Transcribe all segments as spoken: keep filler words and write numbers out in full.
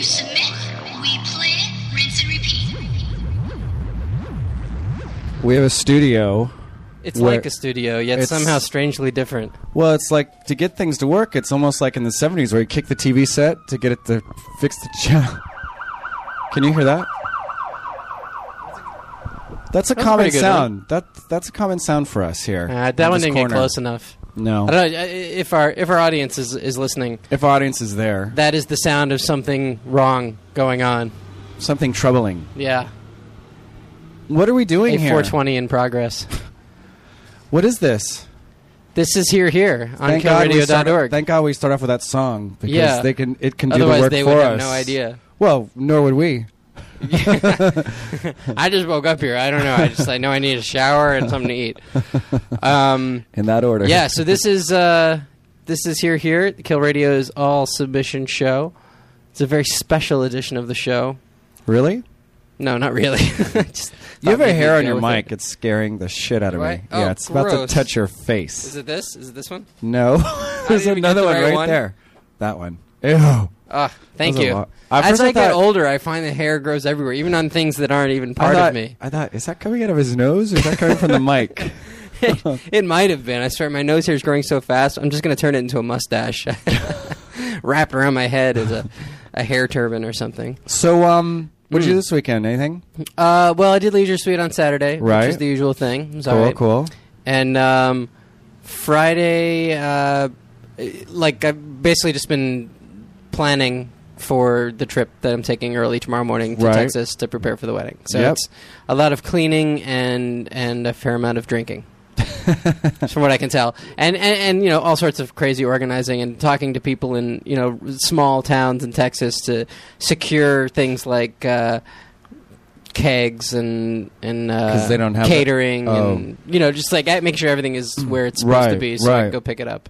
submit, we play it, rinse and repeat. We have a studio. It's where like a studio, yet it's- somehow strangely different. Well, it's like to get things to work. It's almost like in the seventies where you kick the T V set to get it to fix the channel. Can you hear that? That's a That was common pretty good, sound. That that's a common sound for us here. Uh, that in one this didn't corner. get close enough. No. I don't know, if our if our audience is, is listening, If audience is there, that is the sound of something wrong going on. something troubling. Yeah. What are we doing A here? four twenty in progress. What is this? This is Here Here on Thank kill God, we radio dot start, org. thank God we start off with that song because Yeah. they can it can do Otherwise, the work they for would us. have no idea. Well, nor would we. I just woke up here. I don't know. I just I know I need a shower and something to eat. Um, In that order. yeah. So this is uh, this is Here Here, the Kill Radio's all submission show. It's a very special edition of the show. Really? No, not really. Just You have thought a maybe hair we'd on go your with mic. it. It's scaring the shit out of Do me. I? Oh, yeah, it's about gross. to touch your face. Is it this? Is it this one? No. There's didn't even get another the one right right one. there. That one. Ew. Ah, thank That was a you. lot. At As first I I get thought- older, I find the hair grows everywhere, even on things that aren't even part I thought, of me. I thought, is that coming out of his nose or is that coming from the mic? It might have been. I swear, my nose hair is growing so fast. I'm just going to turn it into a mustache, wrapped around my head as a, a hair turban or something. So, um, what did you Mm. do this weekend? Anything? Uh, well, I did Leisure Suite on Saturday, Right. which is the usual thing. It was Cool, all right. cool. And um, Friday, uh, like I've basically just been planning for the trip that I'm taking early tomorrow morning to Right. Texas to prepare for the wedding. So Yep. it's a lot of cleaning and and a fair amount of drinking. From what I can tell, and, and and you know all sorts of crazy organizing and talking to people in you know small towns in Texas to secure things like uh, kegs and and uh, 'Cause they don't have catering the- oh. and you know just like make sure everything is where it's supposed to Right, be, so I right. can go pick it up.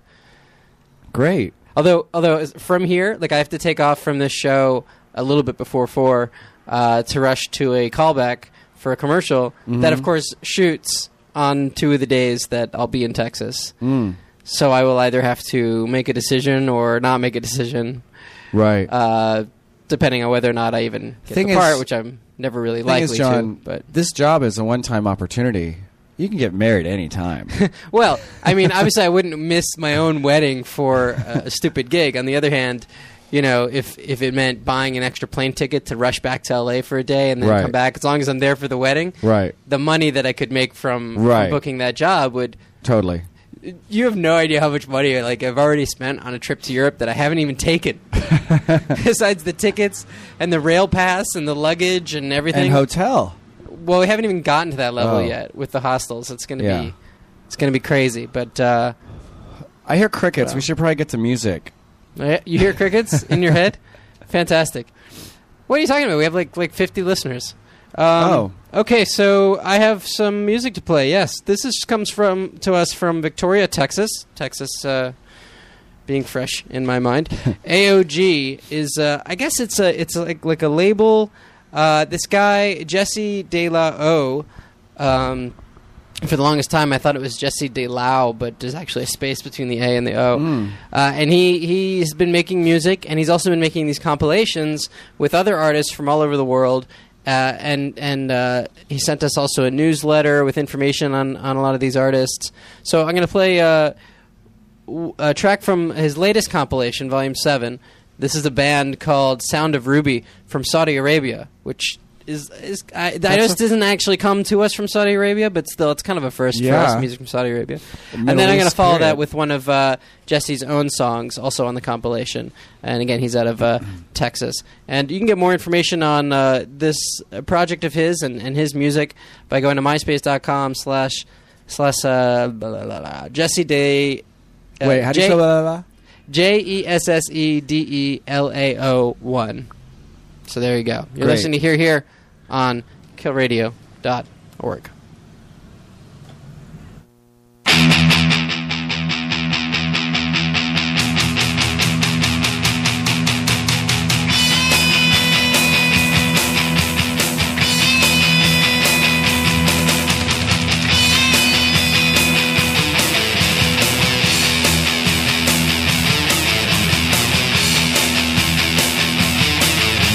Great. Although although as- from here, like I have to take off from this show a little bit before four uh, to rush to a callback for a commercial that, of course, shoots on two of the days that I'll be in Texas. Mm. So I will either have to make a decision or not make a decision, Right. uh, depending on whether or not I even get Thing the is- part, which I'm never really Thing likely is, John, to. But this job is a one-time opportunity. You can get married anytime. well, I mean, obviously, I wouldn't miss my own wedding for a stupid gig. On the other hand, you know, if if it meant buying an extra plane ticket to rush back to L A for a day and then Right. come back, as long as I'm there for the wedding, Right. the money that I could make from, from Right. booking that job would. Totally. You have no idea how much money like I've already spent on a trip to Europe that I haven't even taken. Besides the tickets and the rail pass and the luggage and everything. And hotel. Well, we haven't even gotten to that level Oh. yet with the hostels. It's going to Yeah. be it's going to be crazy, but. Uh, I hear crickets. Wow. We should probably get to music. You hear crickets in your head? Fantastic. What are you talking about? We have like like fifty listeners. Um, Oh. Okay, so I have some music to play. Yes, this is comes from to us from Victoria, Texas. Texas, uh, being fresh in my mind. A O G is, uh, I guess it's a it's like like a label. Uh, this guy Jesse De La O. Um, for the longest time, I thought it was Jesse De Lau, but there's actually a space between the A and the O. Mm. Uh, and he, he's been making music, and he's also been making these compilations with other artists from all over the world. Uh, and and uh, he sent us also a newsletter with information on, on a lot of these artists. So I'm going to play uh, w- a track from his latest compilation, Volume seven. This is a band called Sound of Ruby from Saudi Arabia, which is... is I, I know this doesn't actually come to us from Saudi Arabia, but still, it's kind of a first for Yeah. us, music from Saudi Arabia. The And Middle then I'm going East to follow period. that with one of uh, Jesse's own songs, also on the compilation. And again, he's out of uh, Texas. And you can get more information on uh, this uh, project of his and, and his music by going to myspace.com slash slash uh, blah, blah, blah, blah, Jesse Day. Uh, Wait, how do you J- spell blah, blah, blah? J E S S E D E L A O one. So there you go. You're Great. listening to Here Here on kill radio dot org. Thank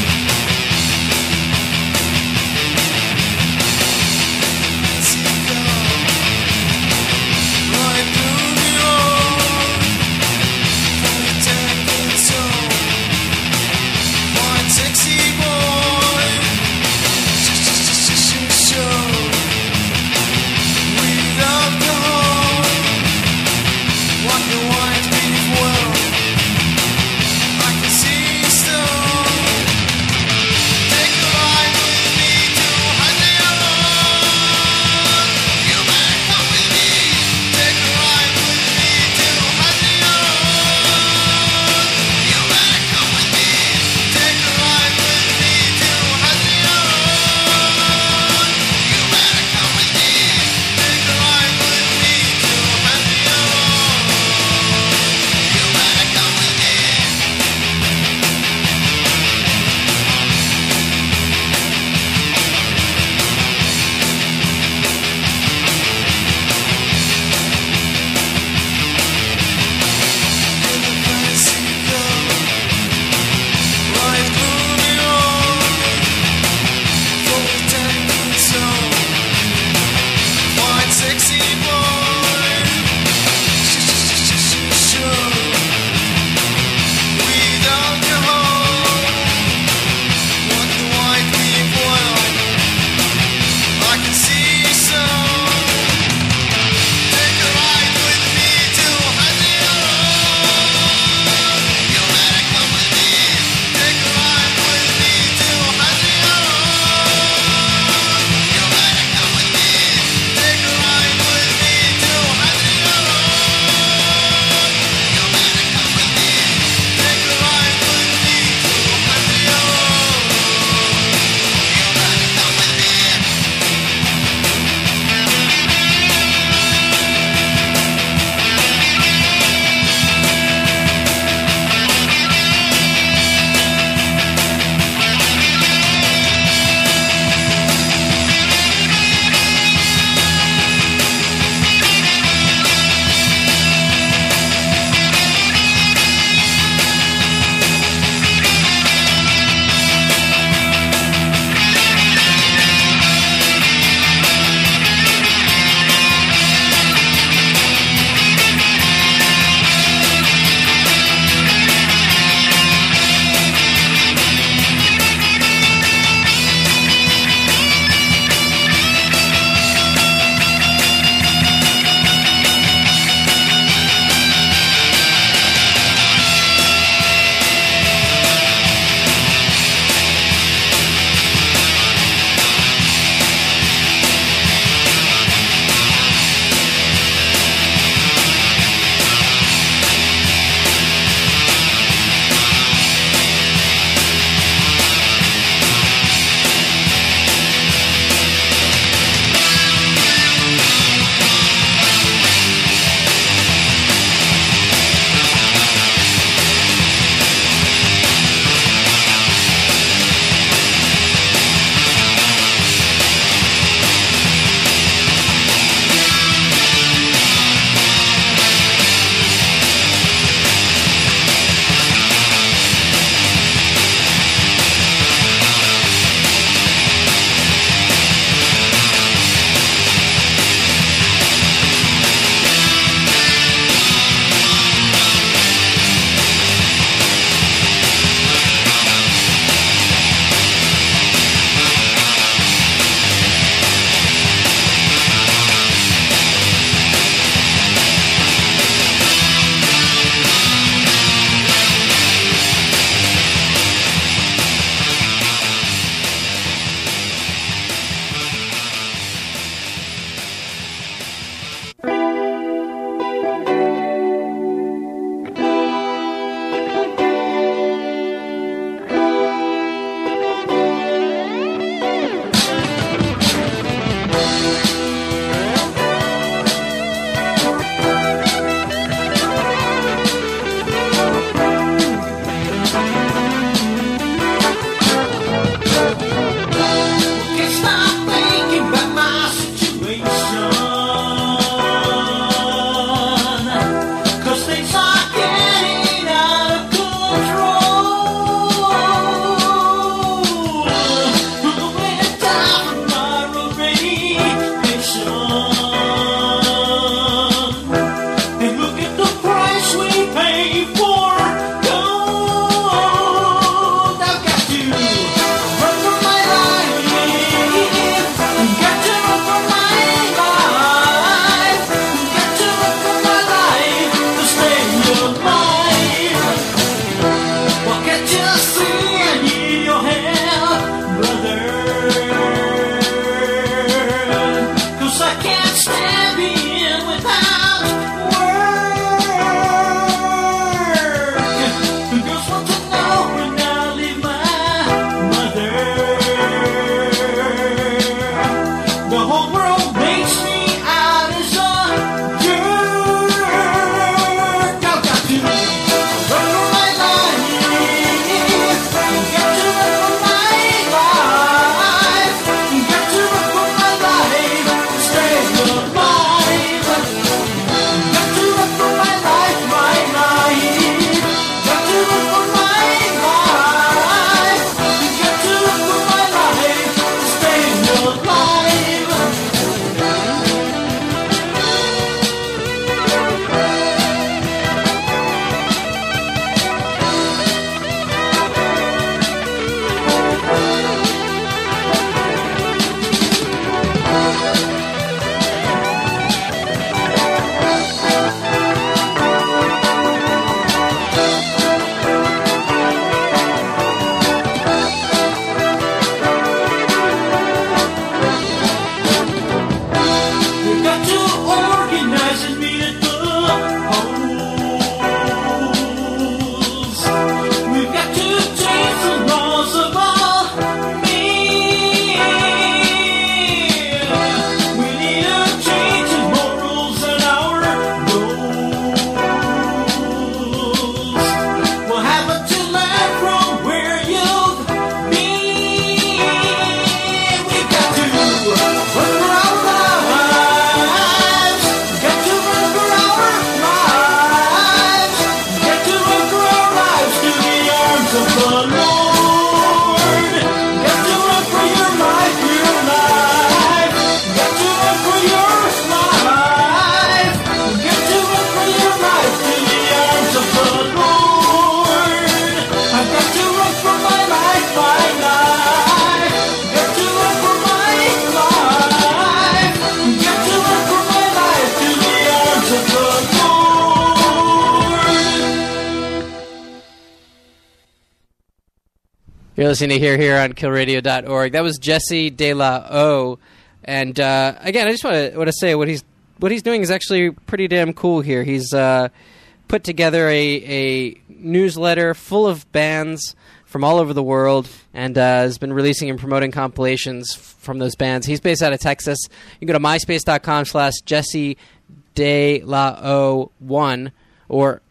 You're listening to Here Here on kill radio dot org. That was Jesse De La O. And uh, again, I just want to want to say what he's what he's doing is actually pretty damn cool here. He's uh, put together a, a newsletter full of bands from all over the world and uh, has been releasing and promoting compilations f- from those bands. He's based out of Texas. You can go to myspace.com slash Jesse De La O one or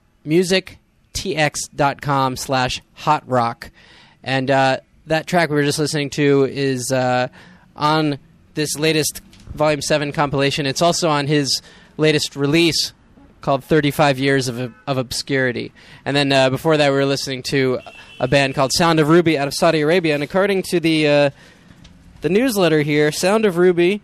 musictx.com slash hot rock. And uh, that track we were just listening to is uh, on this latest Volume seven compilation. It's also on his latest release called thirty-five Years of, of Obscurity. And then uh, before that we were listening to a band called Sound of Ruby out of Saudi Arabia. And according to the uh, the newsletter here, Sound of Ruby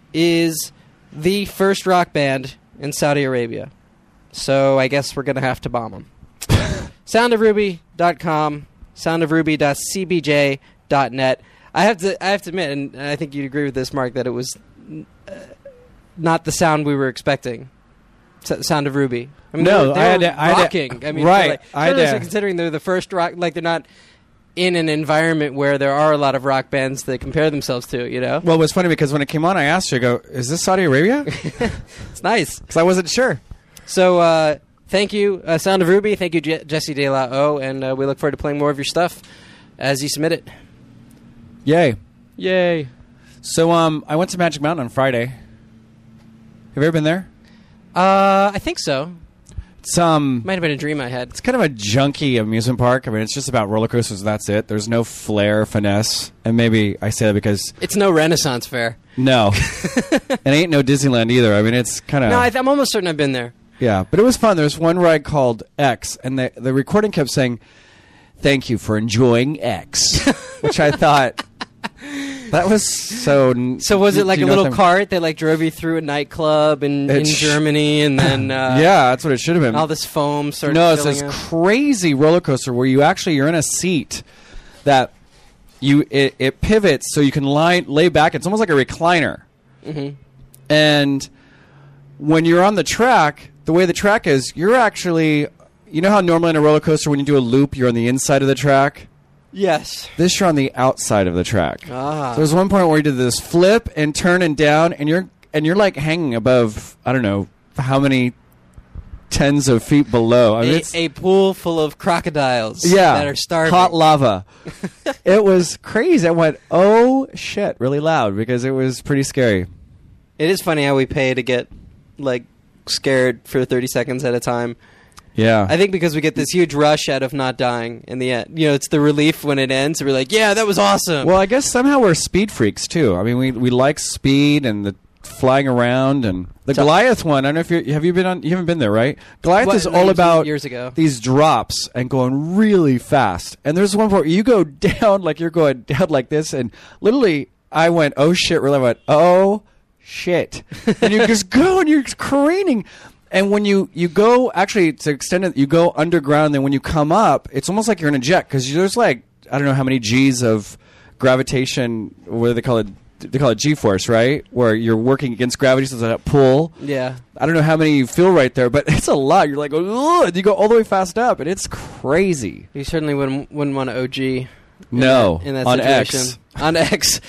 is the first rock band in Saudi Arabia. So I guess we're going to have to bomb them. sound of ruby dot com, sound of ruby dot c b j dot net. I have to I have to admit, and I think you'd agree with this, Mark, that it was uh, not the sound we were expecting. S- Sound of Ruby. I mean, No, they were, they I had were to- I had to- rocking. I mean, right, Like, I had especially to- considering they're the first rock, like they're not in an environment where there are a lot of rock bands that compare themselves to. You know, Well, it was funny because when it came on, I asked you, I go, is this Saudi Arabia? it's nice. Because I wasn't sure. So, uh, thank you, uh, Sound of Ruby. Thank you, Je- Jesse De La O, and uh, we look forward to playing more of your stuff as you submit it. Yay. Yay! So um, I went to Magic Mountain on Friday. Have you ever been there? Uh, I think so. It's um, Might have been a dream I had. it's kind of a junky amusement park. I mean, it's just about roller coasters. That's it. There's no flair, finesse, and maybe I say that because It's no Renaissance fair. no, it ain't no Disneyland either. I mean, it's kind of No, I th- I'm almost certain I've been there. yeah, but it was fun. There's one ride called X, and the the recording kept saying, "Thank you for enjoying X," which I thought that was so. n- So was do it like you a know little what I'm- cart that like drove you through a nightclub in, in It sh- Germany, and then uh, yeah, that's what it should have been. all this foam started. No, it's filling this up? crazy roller coaster where you actually you're in a seat that you it, it pivots so you can lie lay back. It's almost like a recliner. Mhm. And when you're on the track, the way the track is, you're actually you know how normally in a roller coaster when you do a loop, you're on the inside of the track. Yes. This you're on the outside of the track. Ah. So there's one point where you did this flip and turn and down, and you're and you're like hanging above I don't know how many tens of feet below. I mean, a, it's, a pool full of crocodiles yeah, that are starving. hot lava. It was crazy. I went, oh shit, really loud because it was pretty scary. It is funny how we pay to get like scared for thirty seconds at a time. Yeah, I think because we get this huge rush out of not dying in the end. You know, it's the relief when it ends. We're like, yeah, that was awesome. well, I guess somehow we're speed freaks too. I mean, we we like speed and the flying around and the So- Goliath one. I don't know if you have you been on. You haven't been there, right? Goliath What, is like, all years- about years ago. these drops and going really fast. And there's one where you go down like you're going down like this, and literally, I went, oh shit! Really, I went, oh shit! And you just go and you're careening. And when you, you go, actually, to extend it, you go underground, and then when you come up, it's almost like you're in a jet, because there's like, I don't know how many G's of gravitation, what do they call it? They call it G-force, right? Where you're working against gravity, so there's that pull. yeah. I don't know how many you feel right there, but it's a lot. You're like, ugh, and you go all the way fast up, and it's crazy. You certainly wouldn't, wouldn't want to O G. in No, that- in that on situation. X. On X.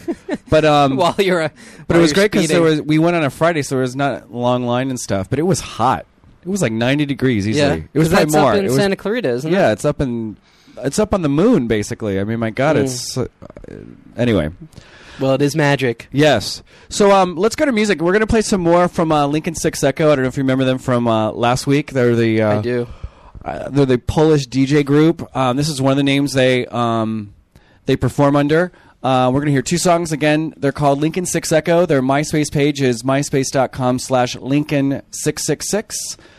But um, while you're, a, but it was great because there was we went on a Friday, so there was not a long line and stuff. But it was hot. It was like ninety degrees easily. Yeah, It was 'Cause that's probably more. up in It was- Santa Clarita, isn't yeah, it? it's up in it's up on the moon basically. I mean, my God, Mm. it's uh, anyway. Well, it is magic. Yes. So um, let's go to music. We're gonna play some more from uh, Lincoln Six Echo. I don't know if you remember them from uh, last week. They're the uh, I do. Uh, they're the Polish D J group. Um, this is one of the names they um, they perform under. Uh, we're going to hear two songs again. They're called Lincoln Six Echo. Their MySpace page is myspace.com slash Lincoln six six six.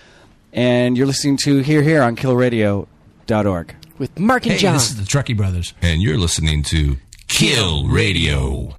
And you're listening to Here Here on kill radio dot org. With Mark and Hey, John. this is the Truckee Brothers, and you're listening to Kill Radio.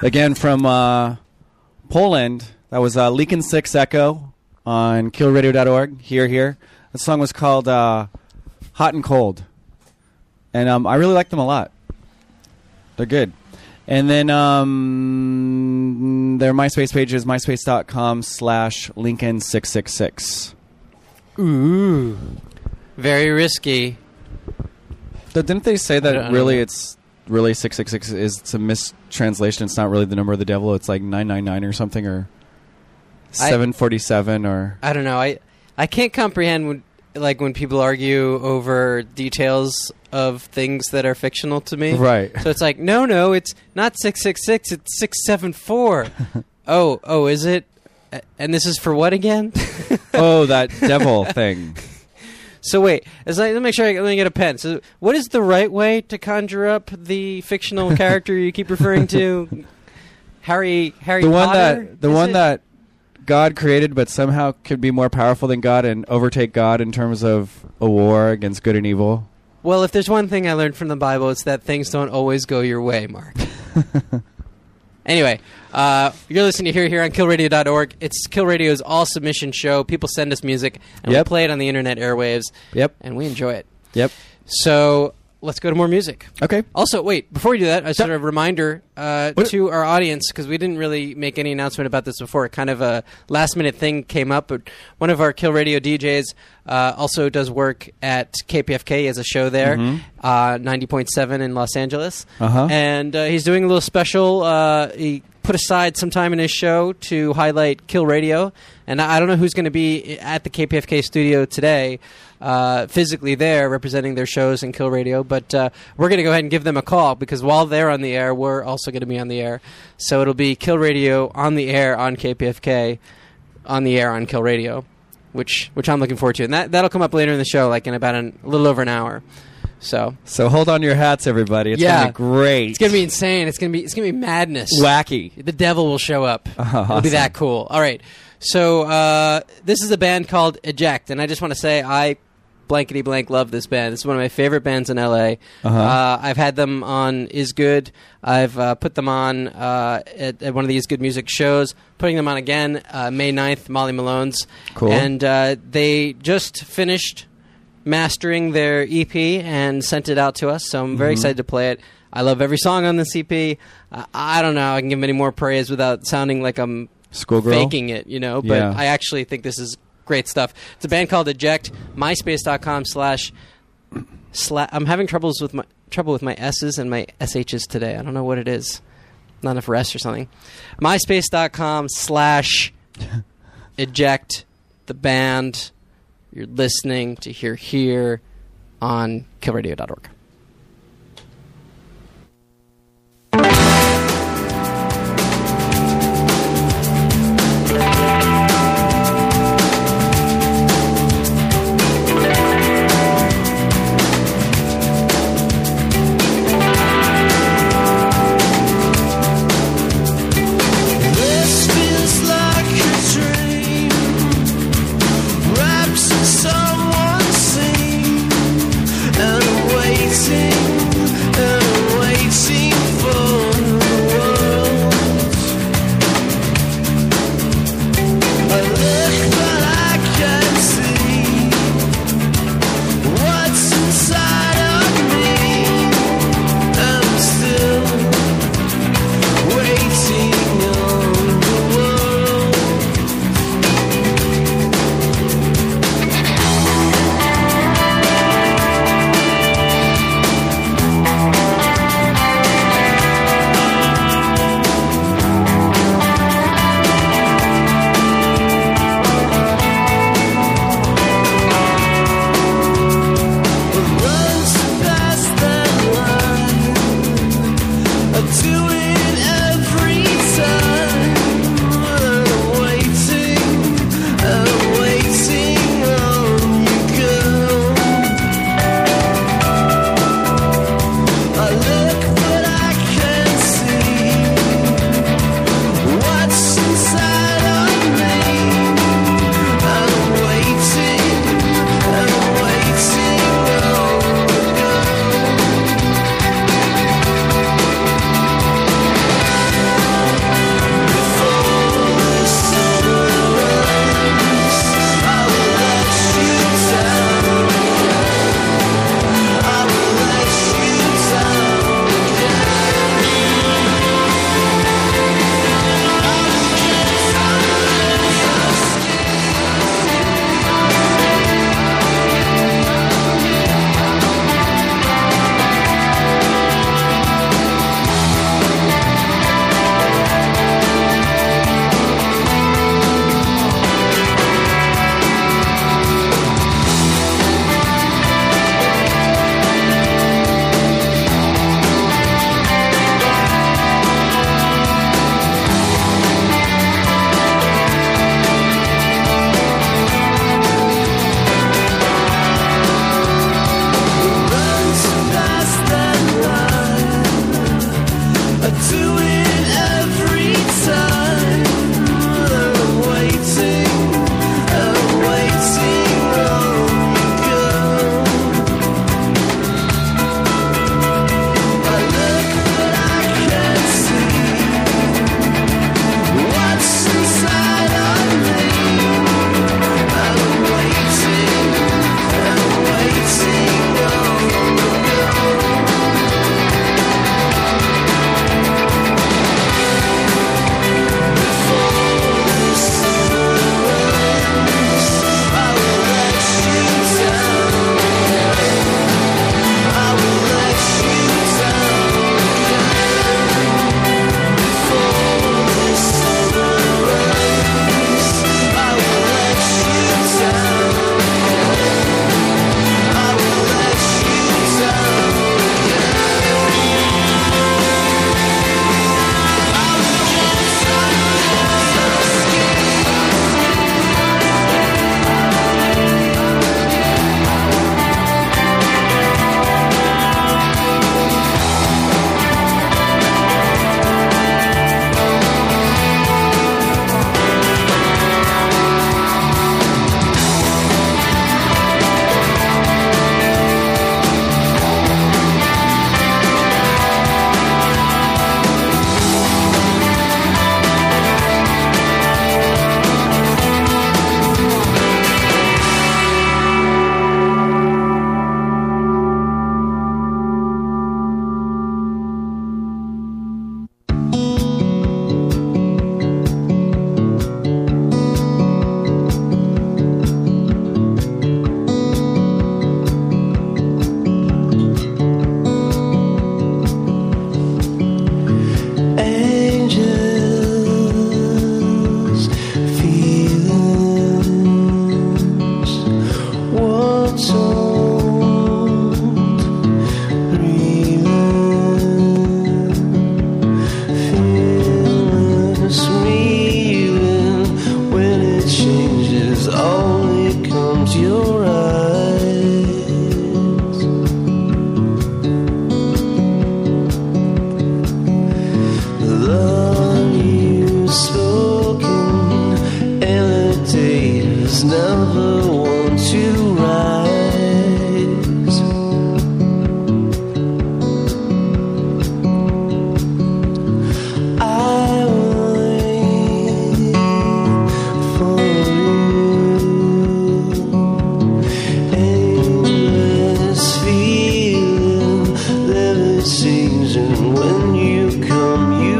Again, from uh, Poland, that was uh, Leakin' Six Echo on kill radio dot org. Here, here. The song was called uh, Hot and Cold. And um, I really like them a lot. They're good. And then um, their MySpace page is myspace.com slash Lincoln six six six. Ooh. Very risky. But didn't they say I don't- I that don't really know. it's really six six six is it's a mistranslation? It's not really the number of the devil. It's like nine nine nine or something, or I- seven forty-seven or... I don't know. I I can't comprehend when like when people argue over details of things that are fictional to me. Right. So it's like, no, no, it's not six six six. It's six seven four. Oh, oh, is it? A- And this is for what again? Oh, that devil thing. So wait, as I, let me make sure I, let me get a pen. So what is the right way to conjure up the fictional character you keep referring to? Harry Harry The one Potter? that the is one it? that God created, but somehow could be more powerful than God and overtake God in terms of a war against good and evil. Well, if there's one thing I learned from the Bible, it's that things don't always go your way, Mark. Anyway, uh, you're listening to Here Here on kill radio dot org. It's Kill Radio's all-submission show. People send us music, and Yep. we play it on the internet airwaves, Yep. and we enjoy it. Yep. So let's go to more music. Okay. Also, wait, before we do that, a sort of reminder uh, What- to our audience, because we didn't really make any announcement about this before. Kind of a last-minute thing came up, but one of our Kill Radio D Js uh, also does work at K P F K. He has a show there, Mhm. uh, ninety point seven in Los Angeles. Uh-huh. And uh, he's doing a little special. Uh, he put aside some time in his show to highlight Kill Radio. And I I don't know who's going to be at the K P F K studio today, uh, physically there representing their shows in Kill Radio. But uh, we're going to go ahead and give them a call, because while they're on the air, we're also going to be on the air. So it'll be Kill Radio on the air on K P F K, on the air on Kill Radio, which which I'm looking forward to. And that, that'll come up later in the show, like in about an, a little over an hour. So So hold on to your hats, everybody. It's Yeah. gonna be great. it's going to be insane. It's going to be it's going to be madness. wacky. The devil will show up. Oh, It'll be awesome. that cool. All right. So uh, this is a band called Eject, and I just want to say I blankety blank love this band. It's one of my favorite bands in L A. Uh-huh. Uh, I've had them on Is Good. I've uh, put them on uh, at, at one of the Is Good music shows. Putting them on again uh, May ninth, Molly Malone's. Cool. And uh, they just finished mastering their E P and sent it out to us, so I'm very Mm-hmm. excited to play it. I love every song on this E P. Uh, I don't know. I can give them any more praise without sounding like I'm Schoolgirl. faking it, you know, but Yeah. I actually think this is great stuff. It's a band called Eject. MySpace.com slash slash. I'm having troubles with my trouble with my S's and my S H's today. I don't know what it is. Not enough rest or something. MySpace.com slash Eject the band. You're listening to Hear Here on kill radio dot org. This feels like a dream, wraps in someone's seam, and I'm waiting, and I'm waiting for the world. I look but I can't see what's inside of me, and I'm still waiting on the world. Run so fast and run. I do it every time. I'm waiting, I'm waiting on you, girl. I look but I can't see what's inside of me. I'm waiting, I'm waiting on you, girl. and when you come, you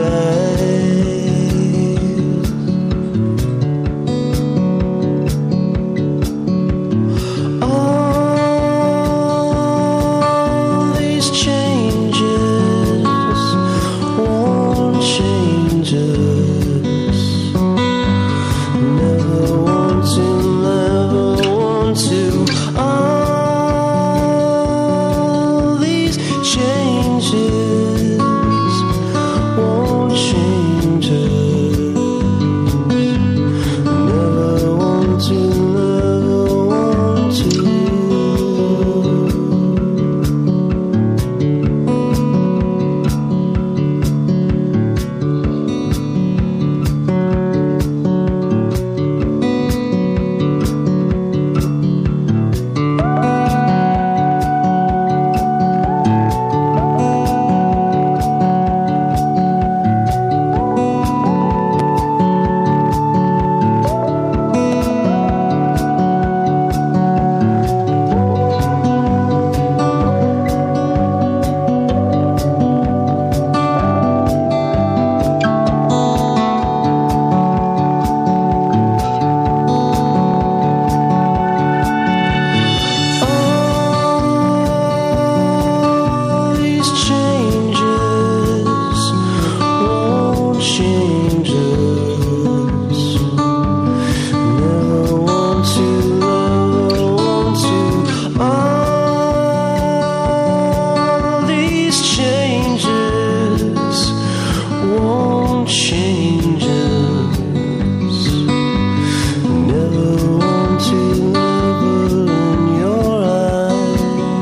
rise. All these changes won't change us. Never want to, never want to. All these changes won't change us. Never want to, never want to. All these changes won't change us. Never want to, never want to. All these changes won't change us. Never want to, never in your eyes.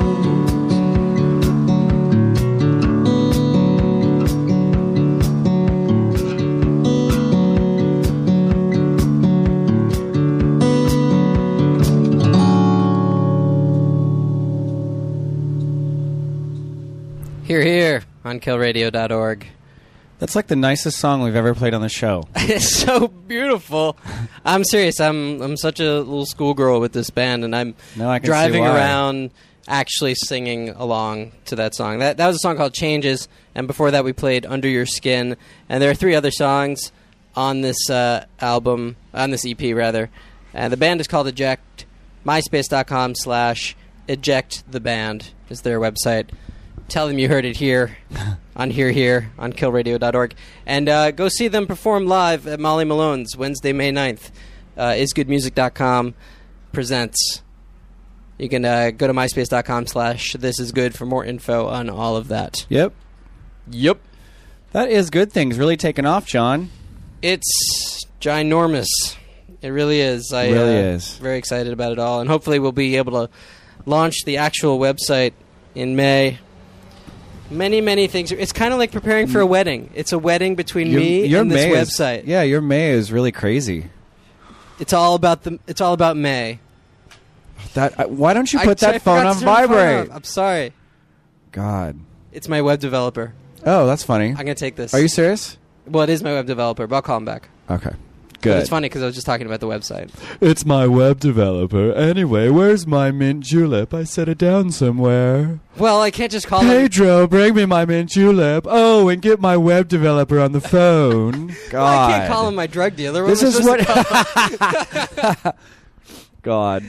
Here, here on kill radio dot org. That's like the nicest song we've ever played on the show. It's so beautiful. I'm serious. I'm I'm such a little schoolgirl with this band, and I'm No, I can see driving why. around actually singing along to that song. That that was a song called Changes, and before that we played Under Your Skin. And there are three other songs on this uh, album, on this E P rather. And the band is called Eject. MySpace.com slash eject the band is their website. Tell them you heard it here on Here Here on kill radio dot org. And uh, go see them perform live at Molly Malone's Wednesday, May ninth. Uh, is good music dot com presents. You can uh, go to MySpace.com slash this is good for more info on all of that. Yep. Yep. That is Good Things really taken off, John. It's ginormous. It really is. I It really uh, is. Very excited about it all. And hopefully we'll be able to launch the actual website in May. Many, many things. It's kind of like preparing for a wedding. It's a wedding between Your- me your and this May is- website. yeah, your May is really crazy. It's all about the. It's all about May. That uh, why don't you I- put that I phone forgot on to turn the phone vibrate? off. I'm sorry. God. It's my web developer. Oh, that's funny. I'm gonna take this. Are you serious? Well, it is my web developer, but I'll call him back. Okay. But Good. it's funny because I was just talking about the website. It's my web developer. Anyway, where's my mint julep? I set it down somewhere. Well, I can't just call him. Pedro, bring me my mint julep. Oh, and get my web developer on the phone. God. Well, I can't call him my drug dealer. What This am I is supposed what. to call him? God.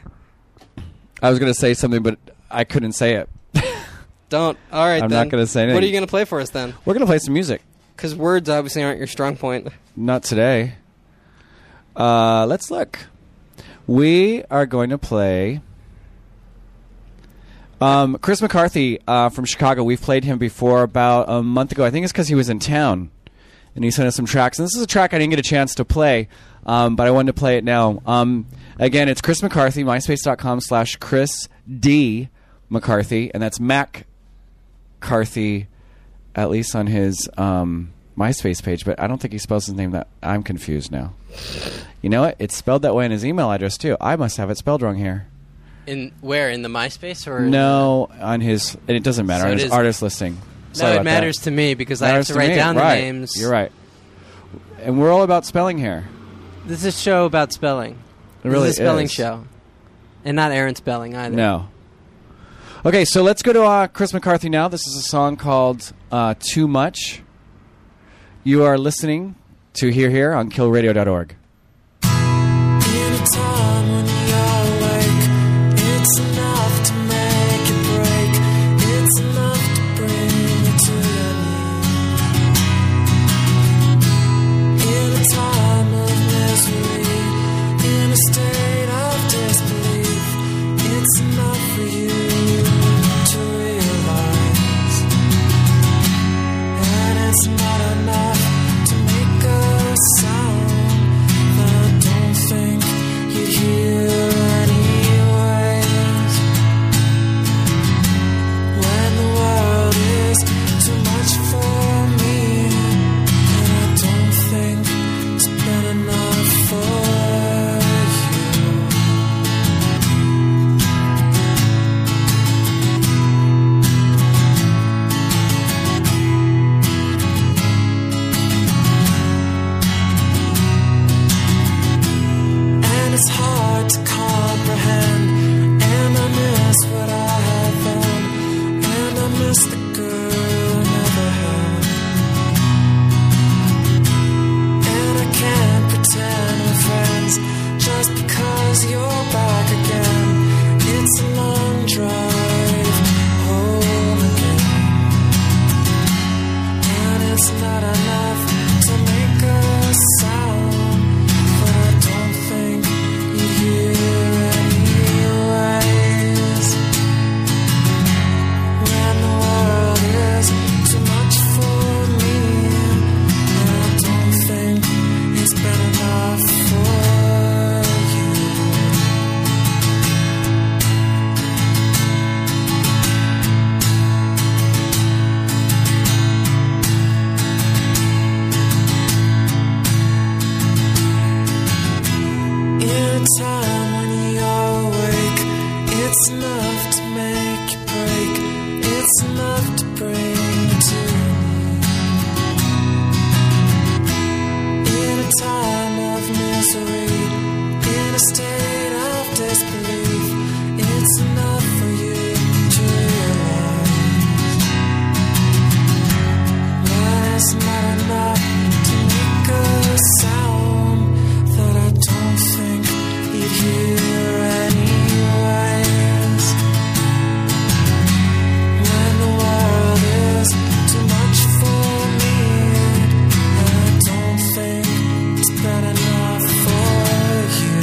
I was going to say something, but I couldn't say it. Don't. All right, I'm then. not gonna say What anything. are you going to play for us then? We're going to play some music. Because words obviously aren't your strong point. Not today. Uh, let's look. We are going to play um, Chris McCarthy uh, from Chicago. We've played him before about a month ago. I think it's because he was in town, and he sent us some tracks. And this is a track I didn't get a chance to play, um, but I wanted to play it now. Um, again, it's Chris McCarthy, myspace.com slash Chris D. McCarthy, and that's Mac Carthy, at least on his um, MySpace page, but I don't think he spells his name that. I'm confused now. You know what? It's spelled that way in his email address, too. I must have it spelled wrong here. In where? In the MySpace or? No, on his... And it doesn't matter. So on it his is- artist listing. No, Sorry it about matters that. to me because I have Matters to to write me. down right. the names. You're right. And we're all about spelling here. This is a show about spelling. It really this is a spelling is. show, and not Aaron Spelling either. No. Okay, so let's go to uh, Chris McCarthy now. This is a song called uh, Too Much. You are listening to Hear Here on kill radio dot org. In a time when you're awake, it's enough to make you break. It's enough to bring you to your knees. In a time of misery, in a state of disbelief, it's enough for you to realize. And it's not enough to make a sound that I don't think you'd hear anyways. When the world is too much for me, and I don't think it's been enough for it's hard to comprehend, and I miss what I have done, and I miss the girl I never had. And I can't pretend we're friends just because you're back again. It's a long drive home again, and it's not enough to make a sound, but I don't think here anyways. When the world is too much for me, and I don't think it's been enough for you. In a time when you're awake, it's enough to make you break. It's enough to bring you to your knees. In a time of misery, in a state of disbelief, it's enough for you to realize. But it's not enough to make a sound that I don't think you'd hear anyways. When the world is too much for me, and I don't think it's been enough for you.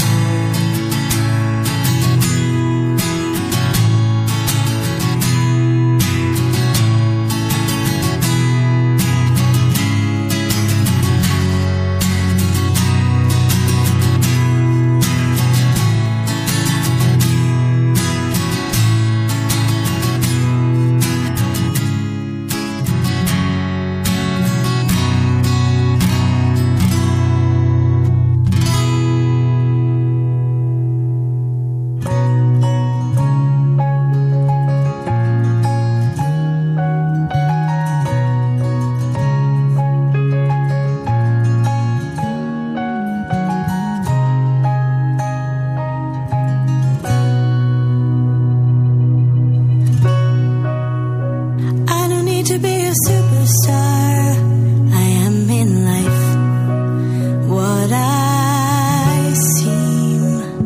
I don't need to be a superstar. I am in life what I seem,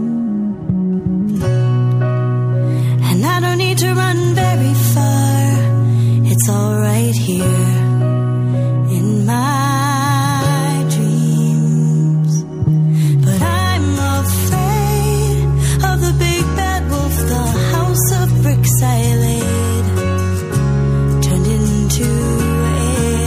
and I don't need to run very far. It's all right here in my dreams. But I'm afraid of the big bad wolf, the house of bricks I laid turned into a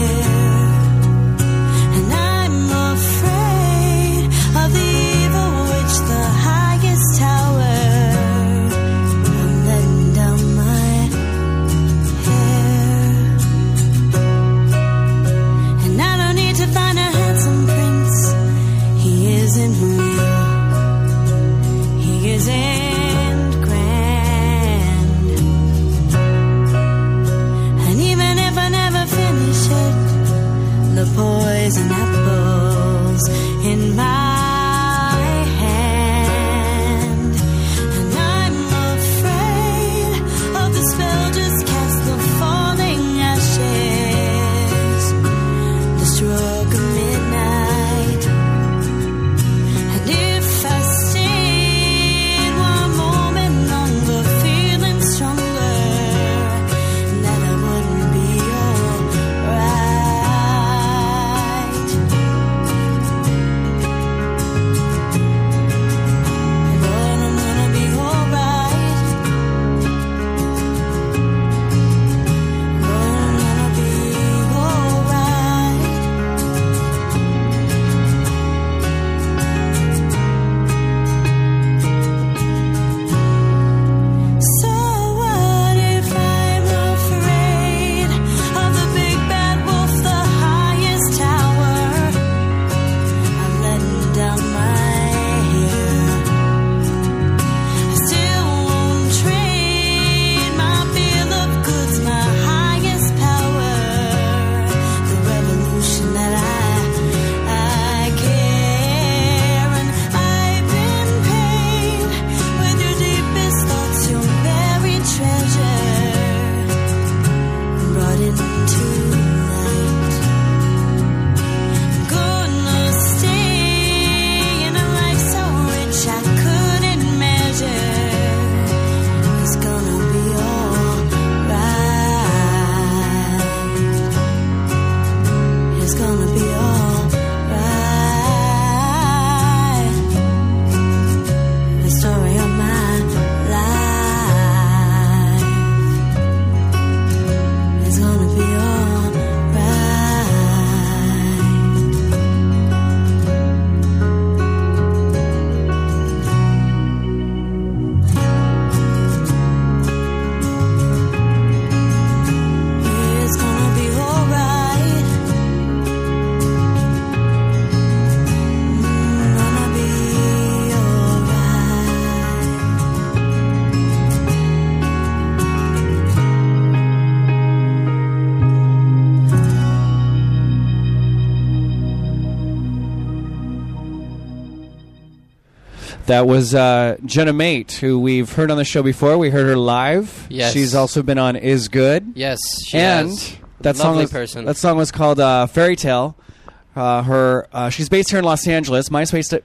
That was uh, Jenna Mate, who we've heard on the show before. We heard her live. Yes. She's also been on Is Good. Yes, she and has. that song Lovely was, person. That song was called uh, Fairy Tale. Uh, her uh, she's based here in Los Angeles. MySpace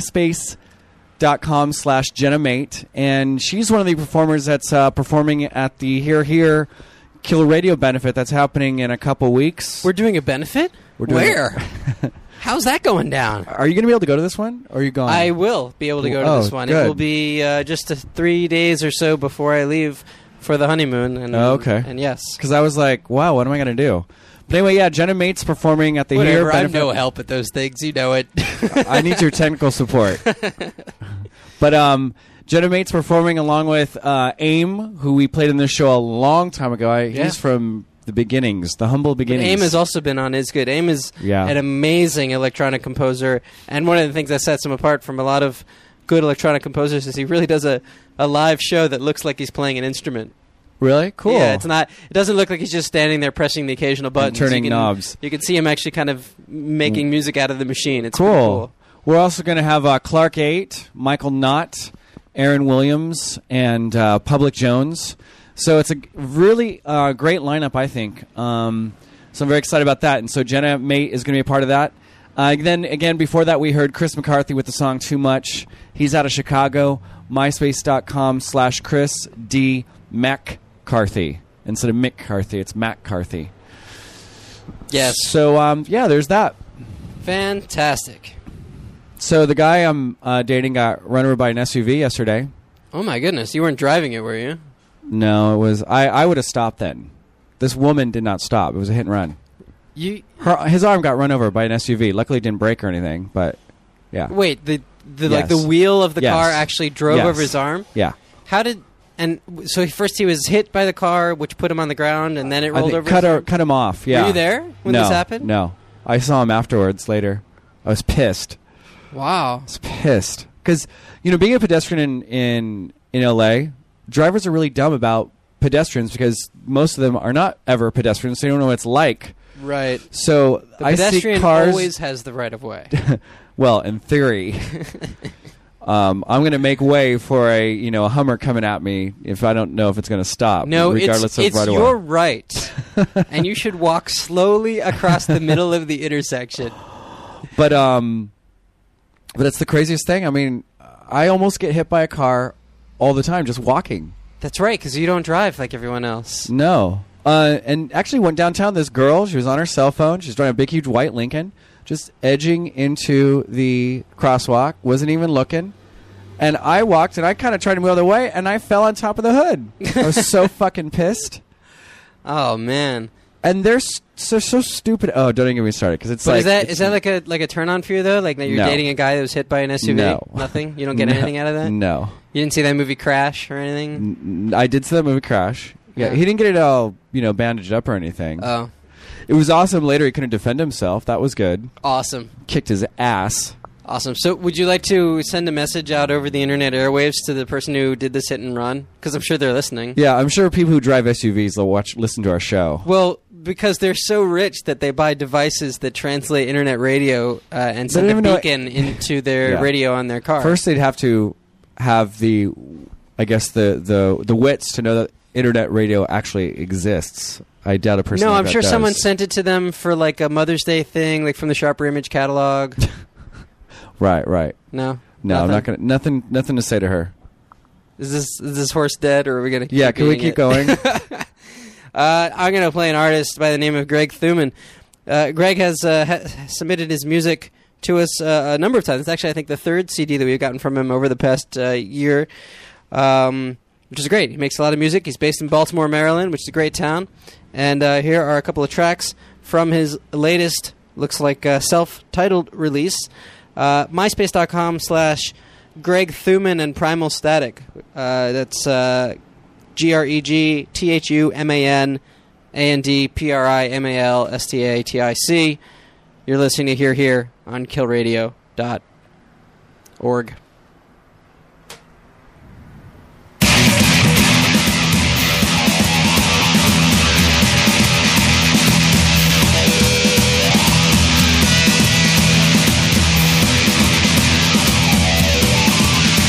MySpace.com slash Jenna Mate, and she's one of the performers that's uh, performing at the Here Here Kill Radio benefit that's happening in a couple weeks. We're doing a benefit? We're doing Where? How's that going down? Are you going to be able to go to this one, or are you going? I will be able to go to Oh, this one. good. It will be uh, just a three days or so before I leave for the honeymoon. And, Oh, okay. And yes. Because I was like, wow, what am I going to do? But anyway, yeah, Jenna Mate's performing at the Here Whatever, I'm benefit. no help at those things. You know it. I need your technical support. But um, Jenna Mate's performing along with uh, AIM, who we played in this show a long time ago. I, Yeah. He's from the beginnings, the humble beginnings. AIM has also been on Is Good. AIM is Yeah. an amazing electronic composer, and one of the things that sets him apart from a lot of good electronic composers is he really does a, a live show that looks like he's playing an instrument. Really? Cool. Yeah, it's not. It doesn't look like he's just standing there pressing the occasional buttons, turning you can, knobs. You can see him actually kind of making music out of the machine. It's cool. pretty cool. We're also going to have uh, Clark Eight, Michael Knott, Aaron Williams, and uh, Public Jones. So it's a g- really uh, great lineup, I think. Um, so I'm very excited about that. And so Jenna Mate is going to be a part of that. Uh, then again, before that, we heard Chris McCarthy with the song Too Much. He's out of Chicago. MySpace.com slash Chris D. McCarthy. Instead of McCarthy, it's McCarthy. Yes, So, um, yeah, there's that. fantastic. So the guy I'm uh, dating got run over by an S U V yesterday. Oh my goodness, you weren't driving it, were you? No, it was I. I would have stopped then. This woman did not stop. It was a hit and run. You Her, his arm got run over by an S U V. Luckily, it didn't break or anything. But yeah, wait the the like Yes. the wheel of the Yes. car actually drove Yes. over his arm. yeah. How did and w- so he- first he was hit by the car, which put him on the ground, and then it I rolled think over. cut his her, arm? cut him off. Yeah. Were you there when no, this happened? No, I saw him afterwards. Later, I was pissed. Wow. I was pissed because you know being a pedestrian in in in L A, drivers are really dumb about pedestrians because most of them are not ever pedestrians. So they don't know what it's like. Right. So The I see pedestrian cars. always has the right of way. Well, in theory, um, I'm going to make way for a you know a Hummer coming at me if I don't know if it's going to stop. No, regardless it's, of it's right your away. right, and you should walk slowly across the middle of the intersection. But um, but it's the craziest thing. I mean, I almost get hit by a car all the time just walking. That's right, because you don't drive like everyone else. No, uh, and actually went downtown. This girl, she was on her cell phone. She's driving a big, huge white Lincoln, just edging into the crosswalk. Wasn't even looking. And I walked, and I kind of tried to move the other way, and I fell on top of the hood. I was so fucking pissed. Oh man! And they're s- so so stupid. Oh, don't even get me started because it's But like is that it's- is that like a like a turn on for you though? Like that you're No. dating a guy that was hit by an S U V? No. Nothing. You don't get No. anything out of that. No, You didn't see that movie Crash or anything? N- I did see that movie Crash. Yeah, Yeah. he didn't get it all you know bandaged up or anything. Oh, It was awesome. Later, he couldn't defend himself. That was good. awesome, Kicked his ass. awesome. So, would you like to send a message out over the internet airwaves to the person who did this hit and run? Because I'm sure they're listening. Yeah, I'm sure people who drive S U Vs will watch, listen to our show. Well, because they're so rich that they buy devices that translate internet radio uh, and They send don't a even know- beacon into their Yeah. radio on their car. First, they'd have to have the, I guess the the the wits to know that internet radio actually exists. I doubt a person. no, like I'm that sure does. someone sent it to them for like a Mother's Day thing, like from the Sharper Image catalog. Right, right. No, No, I'm Nothing? not gonna. Nothing. Nothing to say to her. Is this is this horse dead, or are we gonna? Yeah, keep can we eating keep it? going? Uh, I'm going to play an artist by the name of Greg Thuman. Uh, Greg has uh, ha- submitted his music to us uh, a number of times. It's actually, I think, the third C D that we've gotten from him over the past uh, year, um, which is great. He makes a lot of music. He's based in Baltimore, Maryland, which is a great town. And uh, here are a couple of tracks from his latest, looks like uh, self-titled release, uh, myspace.com slash Greg Thuman and Primal Static. Uh, that's... Uh, G R E G T H U M A N A N D P R I M A L S T A T I C. You're listening to Here Here on kill radio dot org. Thank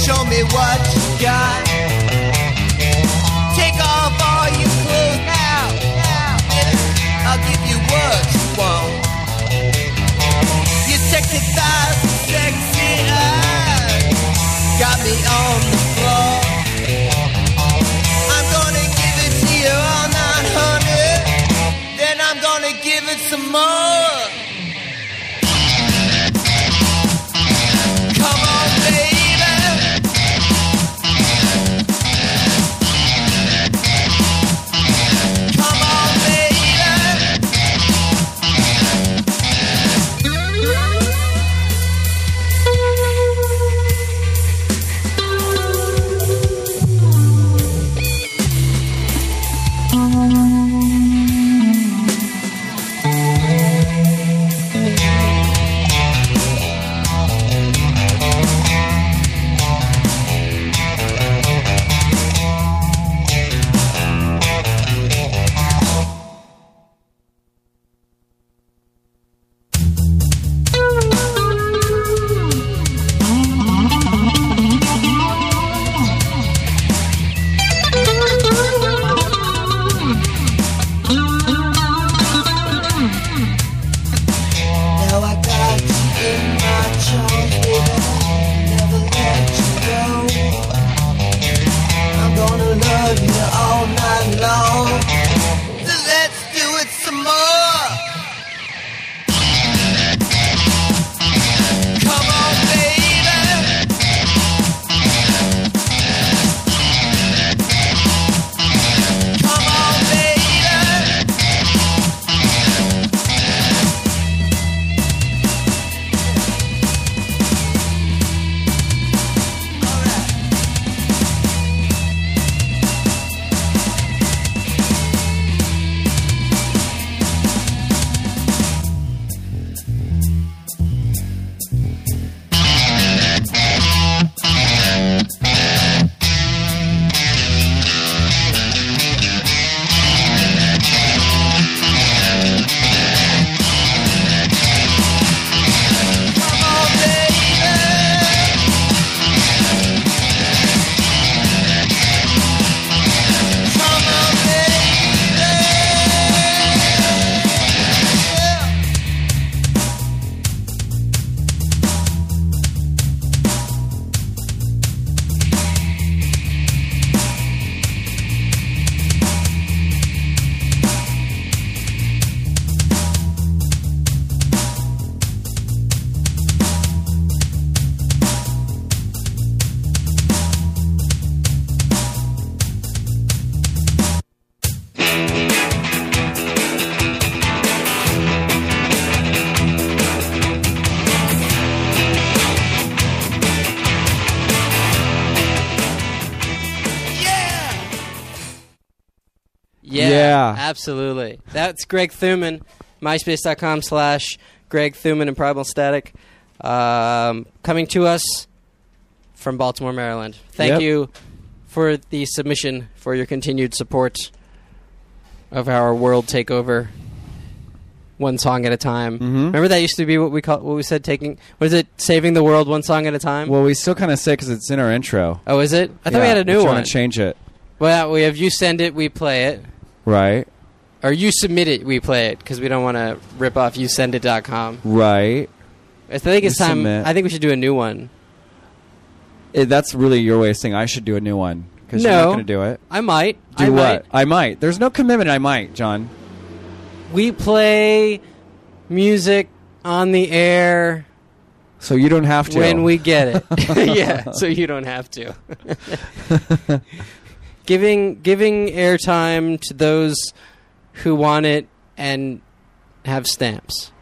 Show me what you got. Take off all your clothes now, now. I'll give you what you want. Your sexy thighs, sexy eyes, got me on the floor. I'm gonna give it to you all nine hundred. Then I'm gonna give it some more. Come on, baby. Come on, baby. Yeah, Yeah. absolutely. That's Greg Thuman, myspace.com slash Greg Thuman and Primal Static, um, coming to us from Baltimore, Maryland. Thank Yep. you for the submission, for your continued support of our world takeover, one song at a time. Mhm. Remember that used to be what we call what we said taking. What is it? Saving the world one song at a time. Well, we still kind of say because it's in our intro. Oh, is it? I thought we Yeah, had a new we're one. trying to change it. Well, we have you send it, we play it. Right. Or you submit it, we play it, because we don't want to rip off you send it dot com. Right. I think it's You time. submit. I think we should do a new one. It, that's really your way of saying I should do a new one because No. you're not going to do it. I might. Do I what? might. I might. There's no commitment. I might, John. We play music on the air So you don't have to. when we get it. Yeah, so you don't have to. giving giving airtime to those who want it and have stamps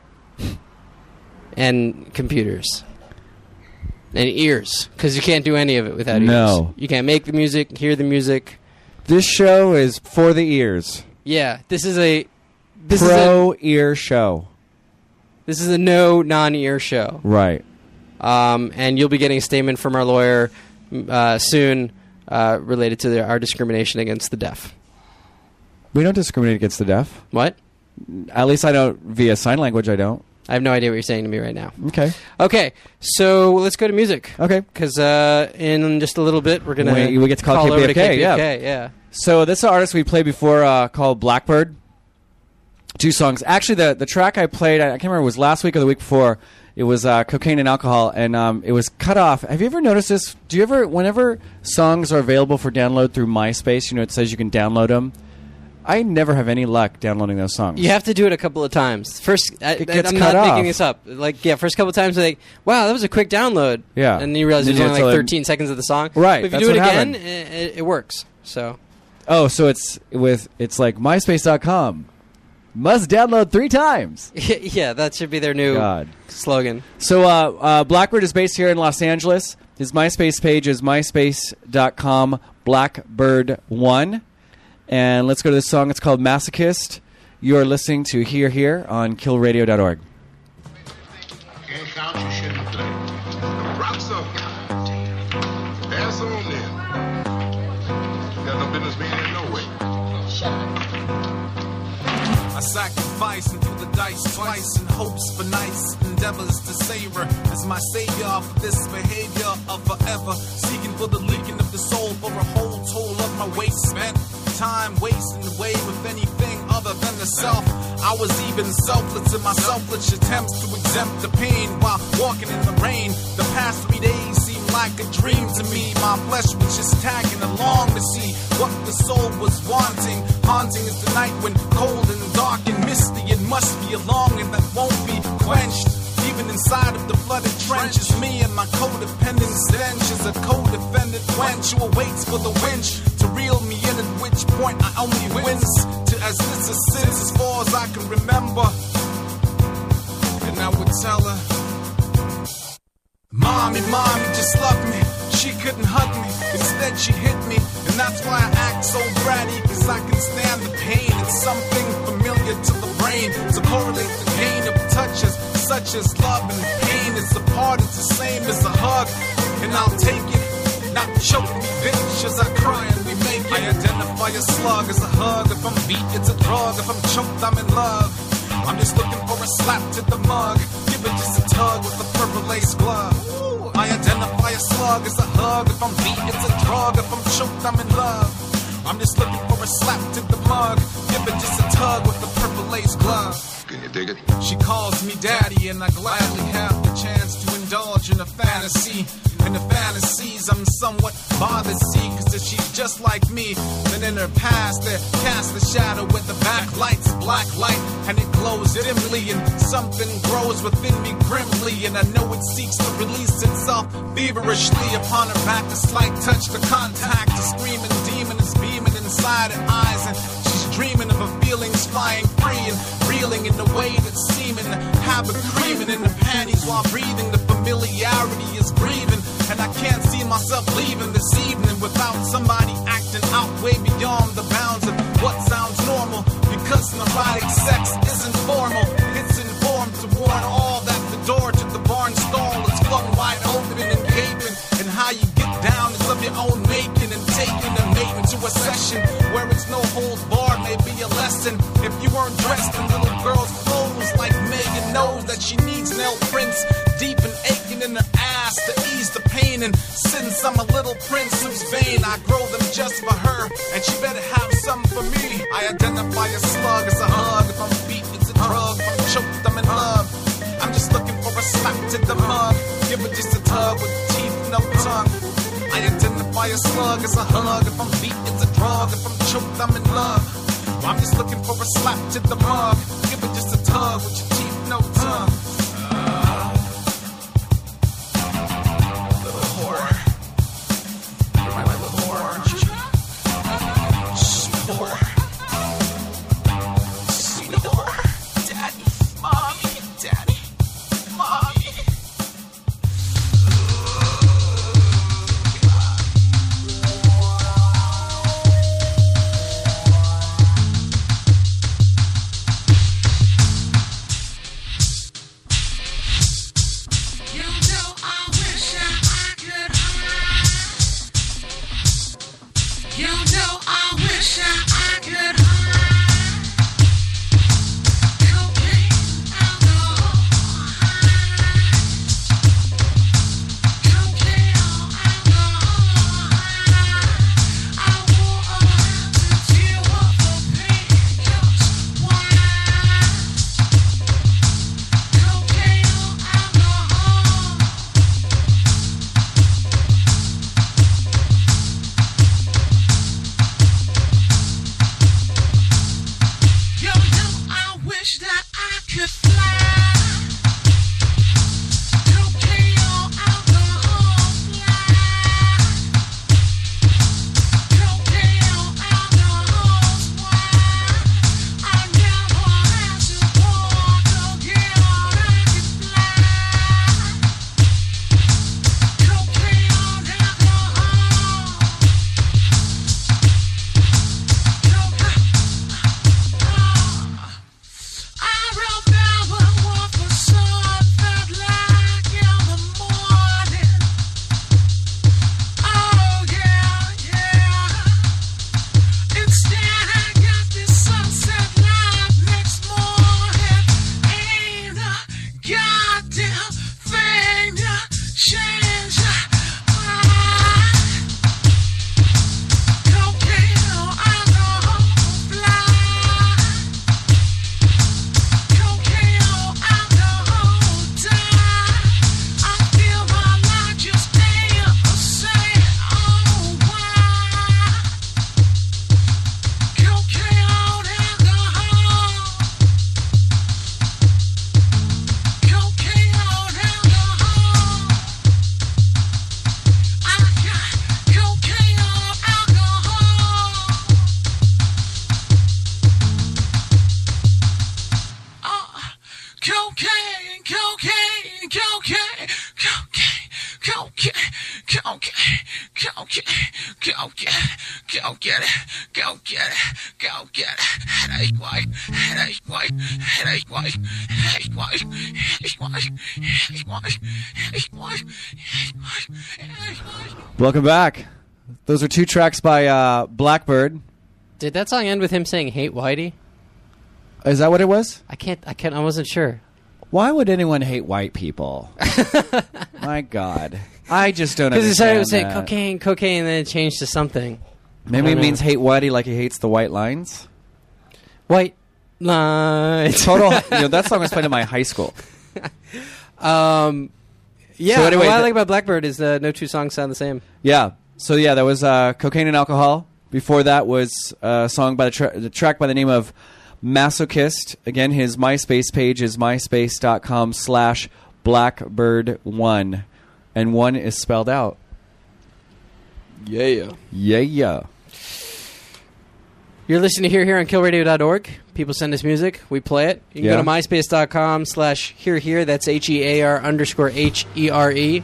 and computers and ears, because you can't do any of it without No. ears. You can't make the music, hear the music. This show is for the ears. Yeah, this is a this is a Pro ear show. this is a no non-ear show. Right. Um, and you'll be getting a statement from our lawyer uh, soon uh, related to the, our discrimination against the deaf. We don't discriminate against the deaf. What? At least I don't via sign language. I don't. I have no idea what you're saying to me right now. Okay. Okay, so let's go to music. Okay. Because uh, in just a little bit, we're going to We- we get to call over to K P F K, K P F K. Yeah. So this is an artist we played before uh, called Blackbird. Two songs. Actually, the the track I played, I, I can't remember, it was last week or the week before. It was uh, Cocaine and Alcohol, and um, it was cut off. Have you ever noticed this? Do you ever, whenever songs are available for download through MySpace, you know, it says you can download them? I never have any luck downloading those songs. You have to do it a couple of times. First, I, It gets I'm cut not off. making this up. Like, yeah, first couple of times, like, wow, that was a quick download. Yeah. And then you realize And there's then only you like have to, like- thirteen seconds of the song. Right, But if you that's do it what again, happened. it, it works. So. Oh, so it's with it's like MySpace dot com. Must download three times. Yeah, that should be their new God. slogan. So uh, uh, Blackbird is based here in Los Angeles. His MySpace page is myspace dot com blackbird one. And let's go to this song. It's called Masochist. You are listening to Here Here on kill radio dot org. Can't count, you shouldn't play. Rock so. Dance on then. Got no business being in no way. I sacrifice and threw the dice twice in hopes for nice endeavors to savor as my savior for this behavior of forever, seeking for the leaking of the soul for a whole toll of my waste spent. Time wasting away with anything other than the self. I was even selfless in my selfish attempts to exempt the pain while walking in the rain. The past three days seemed like a dream to me. My flesh was just tagging along to see what the soul was wanting. Haunting is the night when cold and dark and misty. It must be a longing that won't be quenched. Even inside of the flooded trenches, me and my codependent stench is a co-defendant wench who awaits for the winch to reel me in, at which point I only wince to as this a sins as far as I can remember. And I would tell her, Mommy, Mommy just loved me. She couldn't hug me, instead she hit me. And that's why I act so bratty, cause I can stand the pain. It's something familiar to the brain. So correlate the gain of touches such as love and pain. It's a part, it's the same as a hug. And I'll take it, not choke me, bitch, as I cry and we make it. I identify a slug as a hug. If I'm beat, it's a drug. If I'm choked, I'm in love. I'm just looking for a slap to the mug. Give it just a tug with a purple lace glove. Ooh, I identify a slug as a hug. If I'm beat, it's a drug. If I'm choked, I'm in love. I'm just looking for a slap to the mug. Give it just a tug with a purple lace glove. Can you dig it? She calls me daddy, and I gladly have the chance to indulge in a fantasy. In the fantasies, I'm somewhat bothered, see, cause if she's just like me, then in her past there casts the shadow with the backlight's black light, and it glows dimly, and something grows within me grimly, and I know it seeks to release itself feverishly upon her back. A slight touch, the contact, a screaming demon is beaming inside her eyes, and she's dreaming of her feelings flying free and reeling in the way that's seeming to have her creaming in her panties while breathing. The familiarity is grieving, and I can't see myself leaving this evening without somebody acting out way beyond the bounds of what sounds normal. Because neurotic sex isn't formal, it's informed to warn all that the door to the barn stall is flung wide open and gaping. And how you get down is of your own making, and taking a mate into a session where it's no holds barred may be a lesson. If you weren't dressed in little girl's clothes like Megan knows that she needs nail prints deep and aching in her ass to ease the pain. And since I'm a little prince who's vain, I grow them just for her, and she better have some for me. I identify a slug as a hug. If I'm beat, it's a drug. If I'm choked, I'm in love. I'm just looking for a slap to the mug. Give it just a tug with teeth, no tongue. I identify a slug as a hug. If I'm beat, it's a drug. If I'm choked, I'm in love. I'm just looking for a slap to the mug. Give it just a tug with your teeth, no tongue. Uh, little whore. You're my little whore, aren't you? Sweet whore. Sweet whore. Daddy. Mommy. Daddy. Mommy. Cocaine, alcohol. Go get it, go get it, go get it, go get it, go get it. Headache white, headache white, headache white, headache white, headache white, headache white, headache white, headache white. Welcome back. Those are two tracks by uh, Blackbird. Did that song end with him saying "Hate Whitey"? Is that what it was? I can't. I can't. I wasn't sure. Why would anyone hate white people? My God. I just don't Because he started understand to say that. cocaine, cocaine, and then it changed to something. Maybe I it don't means know. hate whitey like he hates the white lines. White lines. Total. You know, that song was played in my high school. Um, yeah. So anyway, what I the- like about Blackbird is uh, no two songs sound the same. Yeah. So yeah, that was uh, Cocaine and Alcohol. Before that was a song by the, tra- the track by the name of Masochist. Again, his MySpace page is myspace.com slash Blackbird one. And one is spelled out. Yeah. Yeah, yeah. You're listening to Hear Here on kill radio dot org. People send us music. We play it. You can Yeah. go to myspace.com slash Hear Here. That's H E A R underscore H E R E.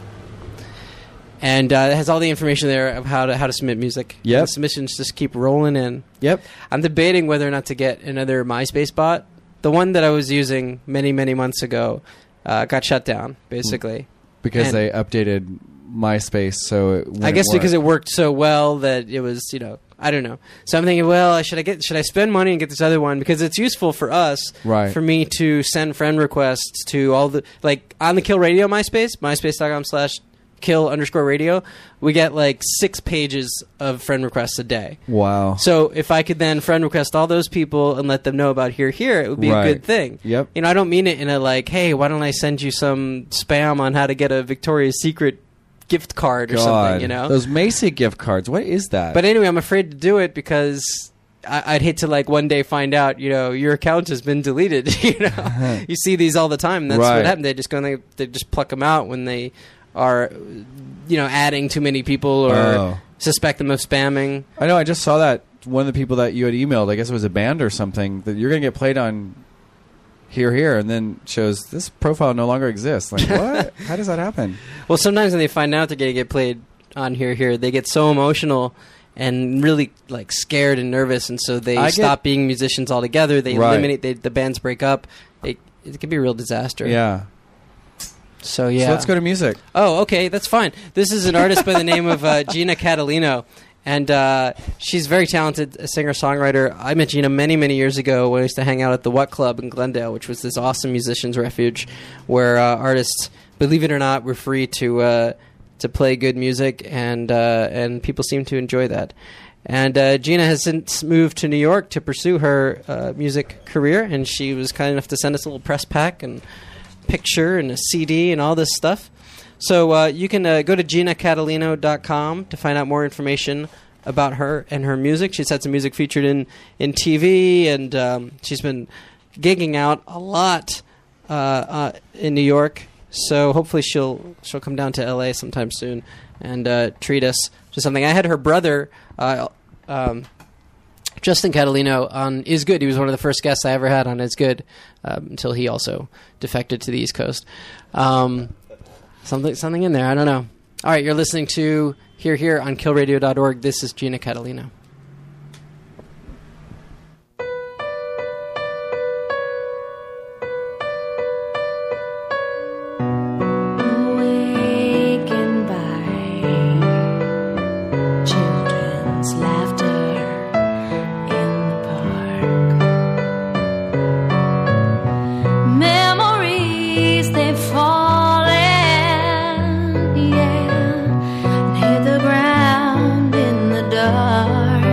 And uh, it has all the information there of how to how to submit music. Yep. The submissions just keep rolling in. Yep. I'm debating whether or not to get another MySpace bot. The one that I was using many, many months ago uh, got shut down, basically. Because And- they updated MySpace, so it I guess wouldn't because work. it worked so well that it was, you know, I don't know. So I'm thinking, well, should I get, should I spend money and get this other one because it's useful for us, Right. for me to send friend requests to all the like on the Kill Radio MySpace, myspace.com slash kill underscore radio. We get like six pages of friend requests a day. Wow. So if I could then friend request all those people and let them know about Here Here, it would be Right. a good thing. Yep. You know, I don't mean it in a like, hey, why don't I send you some spam on how to get a Victoria's Secret gift card or God. something, you know? Those Macy gift cards. What is that? But anyway, I'm afraid to do it because I- I'd hate to like one day find out, you know, your account has been deleted. You know, you see these all the time. That's Right. what happened. They just go and they, they just pluck them out when they are, you know, adding too many people or Oh. suspect them of spamming. I know. I just saw that one of the people that you had emailed. I guess it was a band or something that you're going to get played on Here Here, and then shows this profile no longer exists. Like what? How does that happen? Well, sometimes when they find out they're going to get played on Here Here, they get so emotional and really like scared and nervous, and so they I get- stop being musicians altogether. They Right. eliminate. They, the bands break up. They, it can be a real disaster. Yeah. So yeah. So let's go to music. Oh, okay, that's fine. This is an artist by the name of uh, Gina Catalino, and uh, she's very talented, a singer-songwriter. I met Gina many, many years ago when I used to hang out at the What Club in Glendale, which was this awesome musicians' refuge where uh, artists, believe it or not, were free to uh, to play good music, and uh, and people seem to enjoy that. And uh, Gina has since moved to New York to pursue her uh, music career, and she was kind enough to send us a little press pack and picture and a C D and all this stuff. So uh, you can uh, go to gina catalino dot com to find out more information about her and her music. She's had some music featured in, in T V, and um, she's been gigging out a lot uh, uh, in New York. So hopefully she'll she'll come down to L A sometime soon and uh, treat us to something. I had her brother, uh, um, Justin Catalino, on Is Good. He was one of the first guests I ever had on Is Good um, until he also defected to the East Coast. Um, something something in there. I don't know. All right, you're listening to Hear Here on kill radio dot org. This is Gina Catalino. Awakened by children's laughter in the park. Memories, they fall in, yeah, and hit the ground in the dark.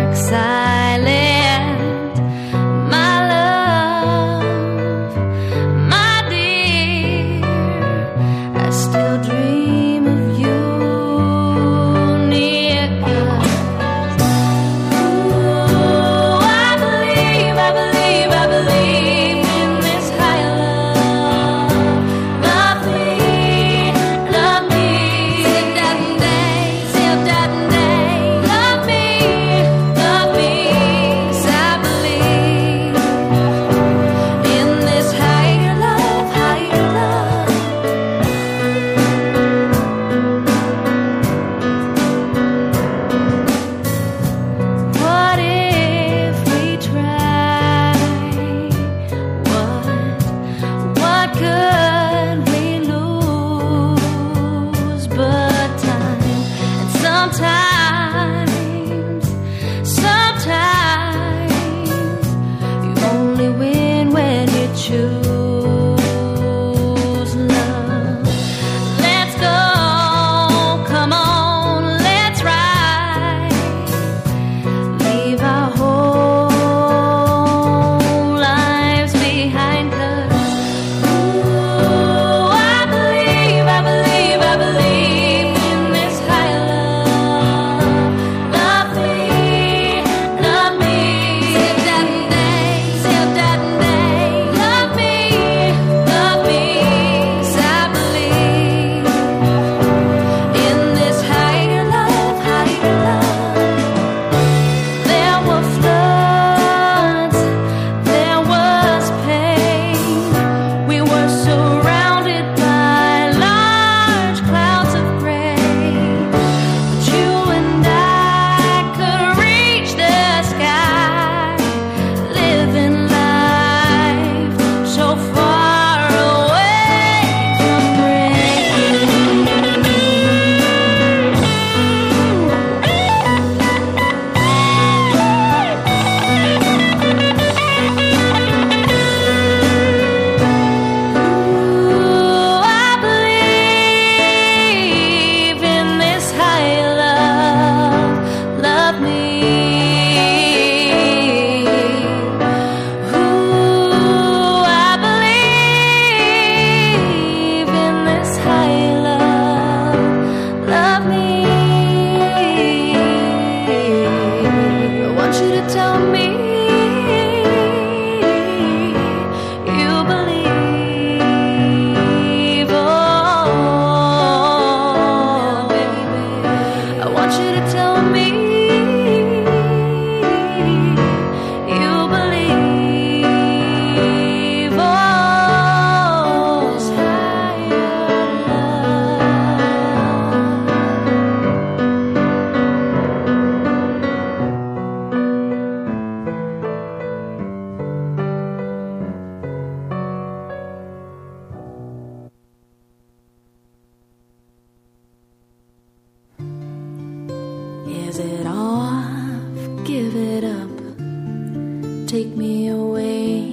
Is it off? Give it up. Take me away.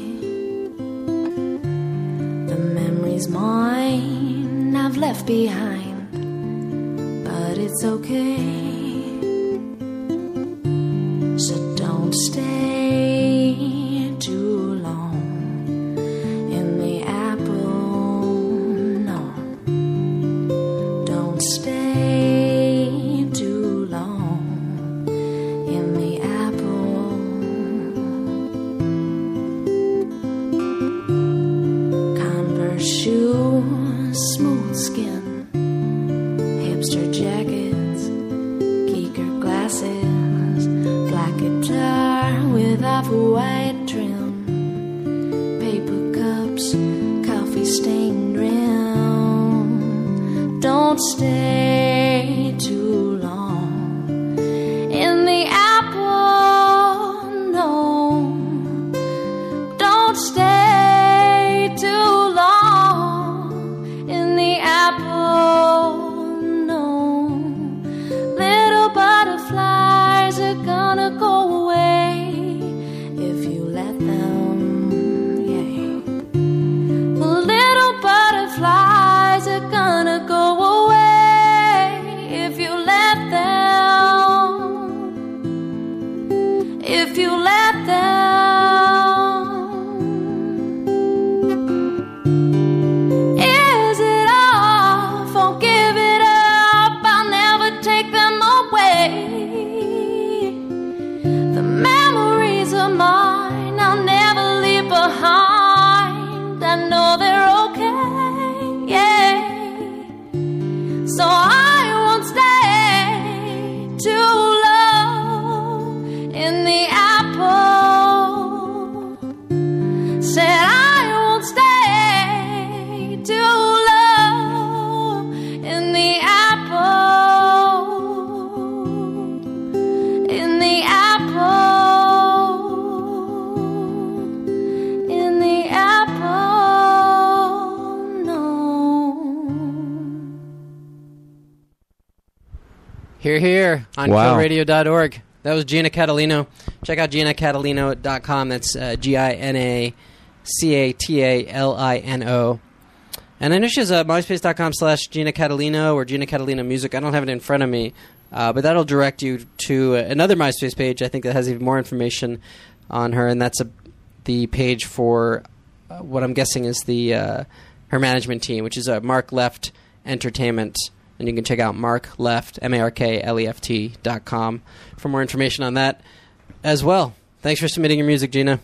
The memory's mine, I've left behind, but it's okay. So don't stay too long in the apple, no. Don't stay too long in the apple. Converse shoes, smooth skin, hipster jackets, geeker glasses, black guitar with off-white trim, paper cups, coffee stained rim. Don't stay too long in the apple, no. Don't stay too long in the apple, no. Little butterflies are gonna go away if you let them, yeah. The little butterflies are gonna go away if you let them, if you let them. Is it off or give it up? I'll never take them away. The memories are mine, I'll never leave behind. I know they're okay, yeah. So I won't stay too long in the apple. Said I won't stay too long in the apple, in the apple, in the apple, no. Here, here on Wow. kill radio dot org. That was Gina Catalino. Check out gina catalino dot com. That's uh, G I N A C A T A L I N O. And I know she has uh, myspace dot com slash Gina Catalino or Gina Catalino Music. I don't have it in front of me, uh, but that'll direct you to uh, another MySpace page, I think, that has even more information on her, and that's a, the page for uh, what I'm guessing is the uh, her management team, which is uh, Mark Left Entertainment. And you can check out Mark Left, M A R K L E F T dot com for more information on that as well. Thanks for submitting your music, Gina.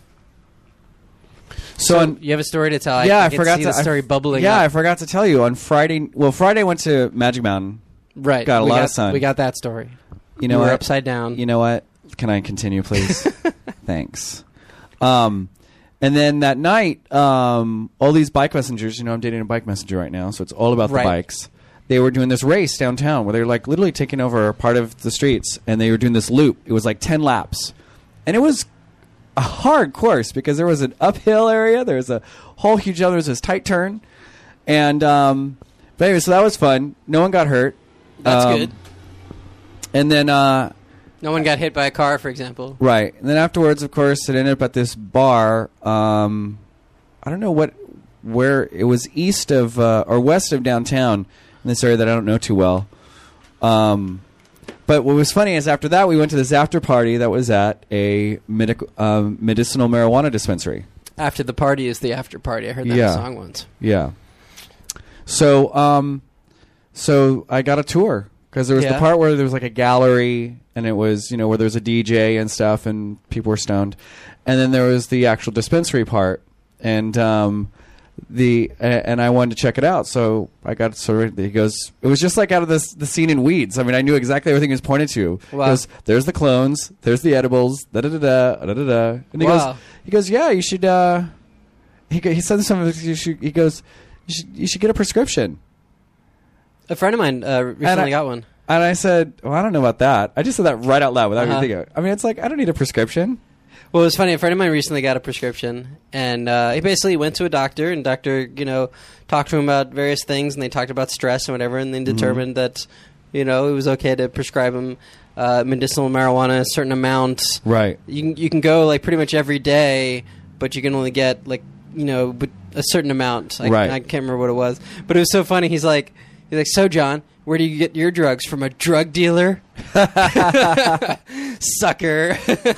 So, So on, you have a story to tell. yeah, I, I, can forgot see to the story I, bubbling Yeah, up. I forgot to tell you on Friday. Well, Friday I went to Magic Mountain. Right. Got a we lot got, of sun. We got that story. You know we were what? upside down. You know what? Can I continue, please? Thanks. Um, and then that night, um, all these bike messengers. You know, I'm dating a bike messenger right now, so it's all about Right. the bikes. They were doing this race downtown where they were like literally taking over part of the streets, and they were doing this loop. It was like ten laps, and it was a hard course because there was an uphill area, there was a whole huge other, there was this tight turn, and um, but anyway, so that was fun. No one got hurt. That's Um, good. And then, uh, No one got hit by a car, for example. right, and then afterwards, of course, it ended up at this bar. Um, I don't know what, where it was east of uh, or west of downtown in this area that I don't know too well. Um, but what was funny is after that, we went to this after party that was at a medic- um, medicinal marijuana dispensary. After the party is the after party. I heard that Yeah. song once. Yeah. So, um, so I got a tour because there was Yeah. the part where there was like a gallery and it was, you know, where there was a D J and stuff and people were stoned. And then there was the actual dispensary part. And, um, the, uh, and I wanted to check it out. So I got sort of, he goes, it was just like out of this, the scene in Weeds. I mean, I knew exactly everything he was pointed to. Wow. He goes, there's the clones, there's the edibles, da da da da, da da da. And he Wow. goes, he goes, yeah, you should, uh, he, go- he said something, you should, he goes, you should, you should get a prescription. A friend of mine uh, recently I- got one. And I said, well, I don't know about that. I just said that right out loud without Uh-huh. even thinking. I mean, it's like, I don't need a prescription. Well, it was funny. A friend of mine recently got a prescription, and uh, he basically went to a doctor, and doctor, you know, talked to him about various things, and they talked about stress and whatever, and then determined that, you know, it was okay to prescribe him uh, medicinal marijuana, a certain amount. Right. You can, you can go like pretty much every day, but you can only get like, you know, but a certain amount. I, Right. I can't remember what it was, but it was so funny. He's like, he's like, so John, where do you get your drugs from? A drug dealer? Sucker.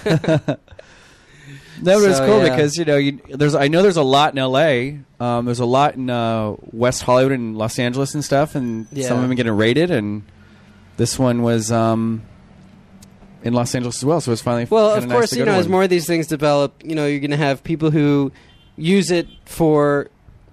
No, but it's So, cool yeah. because you know you, there's I know there's a lot in L A. Um, there's a lot in uh, West Hollywood and Los Angeles and stuff, and Yeah. some of them are getting raided. And this one was um, in Los Angeles as well, so it's finally Well, kinda of nice course, to you go know, to as one. more of these things develop, you know, you're going to have people who use it for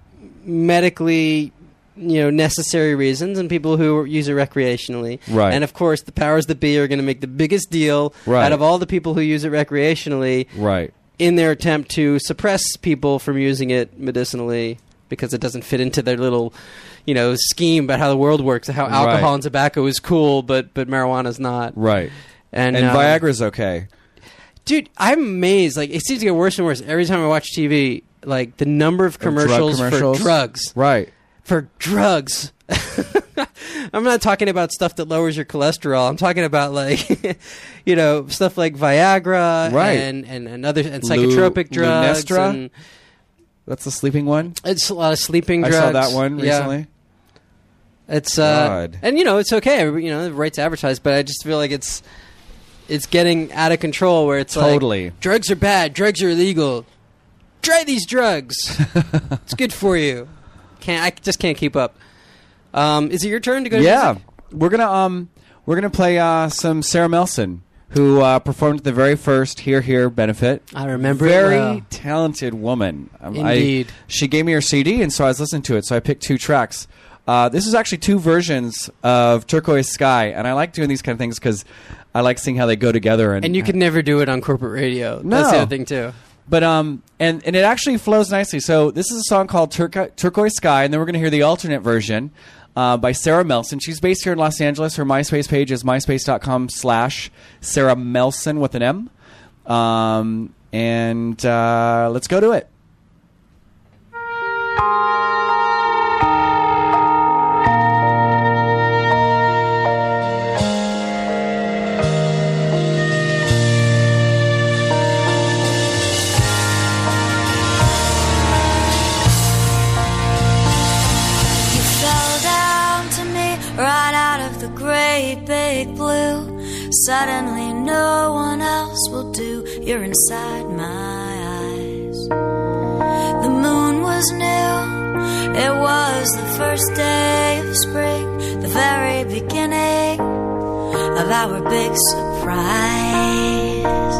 medically, you know, necessary reasons, and people who use it recreationally. Right. And of course, the powers that be are going to make the biggest deal Right. out of all the people who use it recreationally, right. in their attempt to suppress people from using it medicinally because it doesn't fit into their little, you know, scheme about how the world works, how alcohol Right. and tobacco is cool, but but marijuana's not. Right. And, And um, Viagra's okay. Dude, I'm amazed. Like, it seems to get worse and worse every time I watch T V. Like, the number of drug commercials, commercials? for drugs. Right. For drugs. I'm not talking about stuff that lowers your cholesterol. I'm talking about, like, you know, stuff like Viagra Right. and, and, and other and psychotropic Lu- drugs. Lunestra? And That's the sleeping one. it's a lot of sleeping I drugs. saw that one Yeah. recently. It's uh, God. and you know it's okay. You know, the right to advertise, but I just feel like it's it's getting out of control. Where it's Totally. like drugs are bad, drugs are illegal. Try these drugs. It's good for you. Can't I just can't keep up. Um, is it your turn to go? to Yeah, music? we're gonna um we're gonna play uh, some Sarah Melson, who uh, performed at the very first Here Here benefit. I remember it Very well. talented woman. Um, Indeed. I, she gave me her C D, and so I was listening to it. So I picked two tracks. Uh, this is actually two versions of Turquoise Sky, and I like doing these kind of things because I like seeing how they go together. And, And you could never do it on corporate radio. No. That's the other thing too. But um, and and it actually flows nicely. So this is a song called Turco- Turquoise Sky, and then we're going to hear the alternate version uh, by Sarah Melson. She's based here in Los Angeles. Her MySpace page is myspace.com slash Sarah Melson with an M. Um, and uh, let's go to it. You fell down to me right out of the great big blue. Suddenly no one else will do. You're inside my eyes. The moon was new. It was the first day of spring, the very beginning of our big surprise.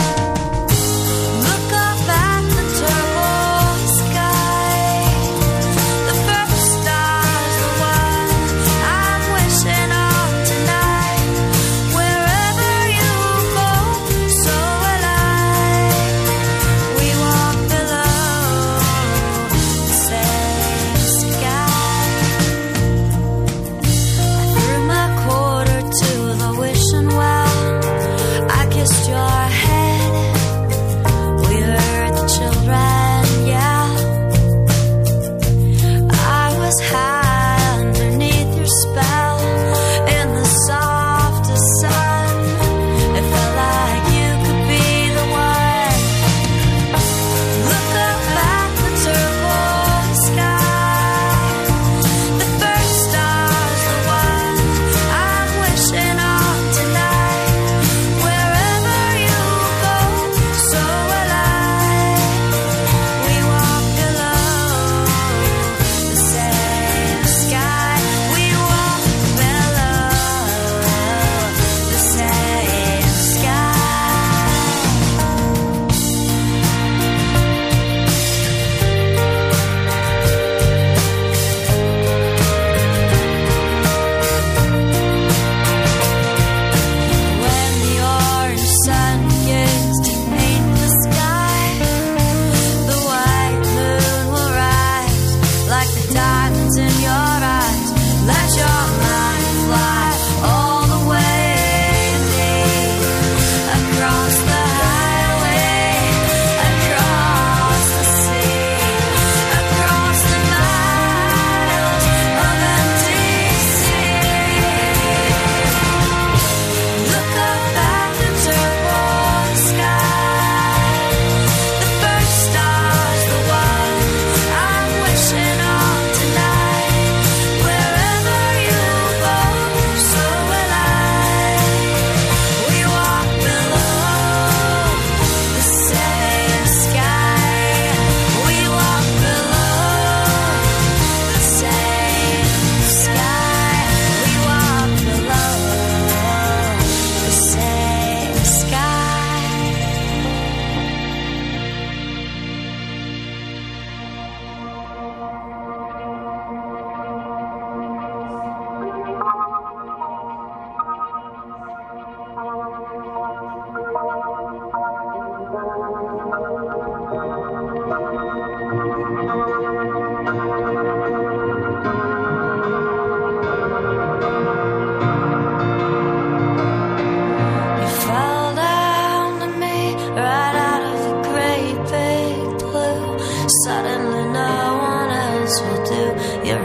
Look up at the turquoise sky. The first star's the one I'm wishing on tonight. Wherever you go, so will I. We walk below the same sky. I threw my quarter to the wishing well. I kissed your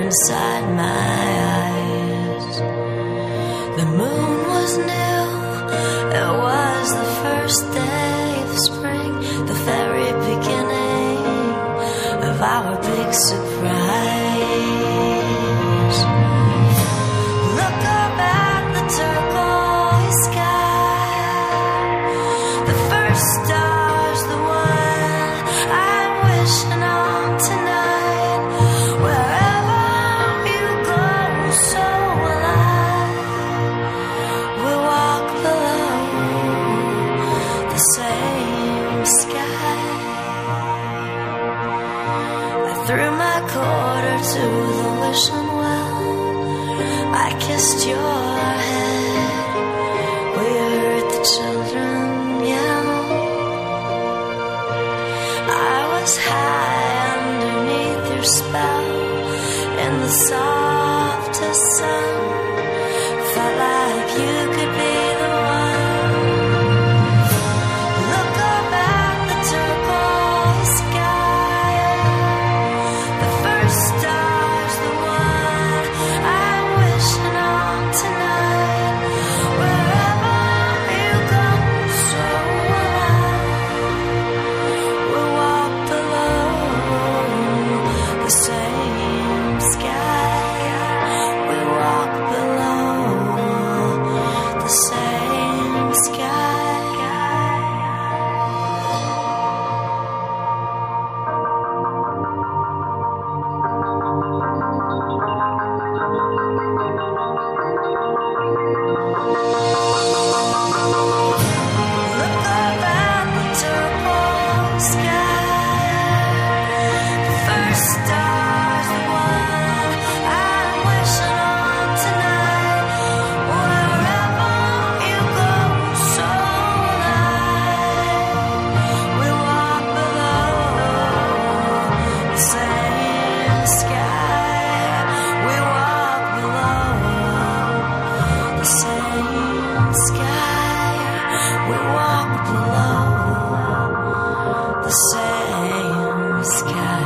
inside my eyes. The moon was new, it was the first day of spring, the very beginning of our big surprise. Look up at the turquoise sky, the first star's the one I'm wishing on tonight. Wherever you go, so will I. We'll walk below the same sky. I threw my quarter to the wishing well. I kissed your head. We heard the children yell. I was high underneath your spell in the softest sun. Felt like you could be the one. Look up at the turquoise sky. The first star's the one I'm wishing on tonight. Wherever you go, so will I. We'll walk below the same sky. We walk below the same sky. Look up at the turquoise sky. The first star's the one I'm wishing on tonight. Wherever you go, so will I. We walk below the same sky. We walk below the same sky. We walk below the same sky.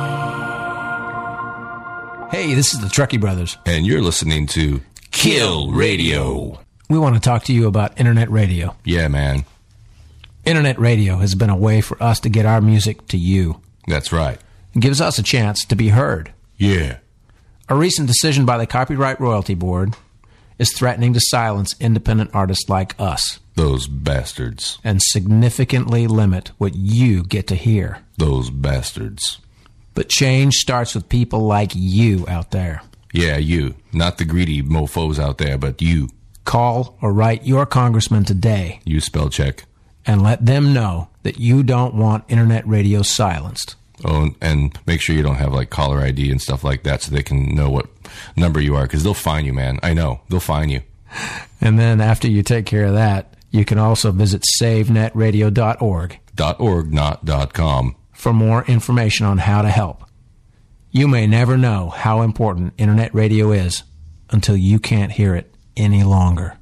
Hey, this is the Truckee Brothers. And you're listening to Kill Radio. We want to talk to you about internet radio. Yeah, man. Internet radio has been a way for us to get our music to you. That's right. It gives us a chance to be heard. Yeah. A recent decision by the Copyright Royalty Board is threatening to silence independent artists like us Those bastards. and significantly limit what you get to hear. Those bastards. But change starts with people like you out there. Yeah, you. Not the greedy mofos out there, but you. Call or write your congressman today You spell check. and let them know that you don't want internet radio silenced. Oh, and- and make sure you don't have like caller I D and stuff like that so they can know what number you are, because they'll find you, man. I know. They'll find you. And then after you take care of that, you can also visit save net radio dot org Dot .org, not dot .com. for more information on how to help. You may never know how important internet radio is until you can't hear it any longer.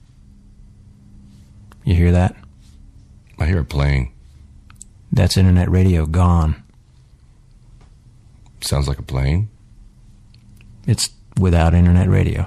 You hear that? I hear it playing. That's internet radio gone. Sounds like a plane. It's without internet radio.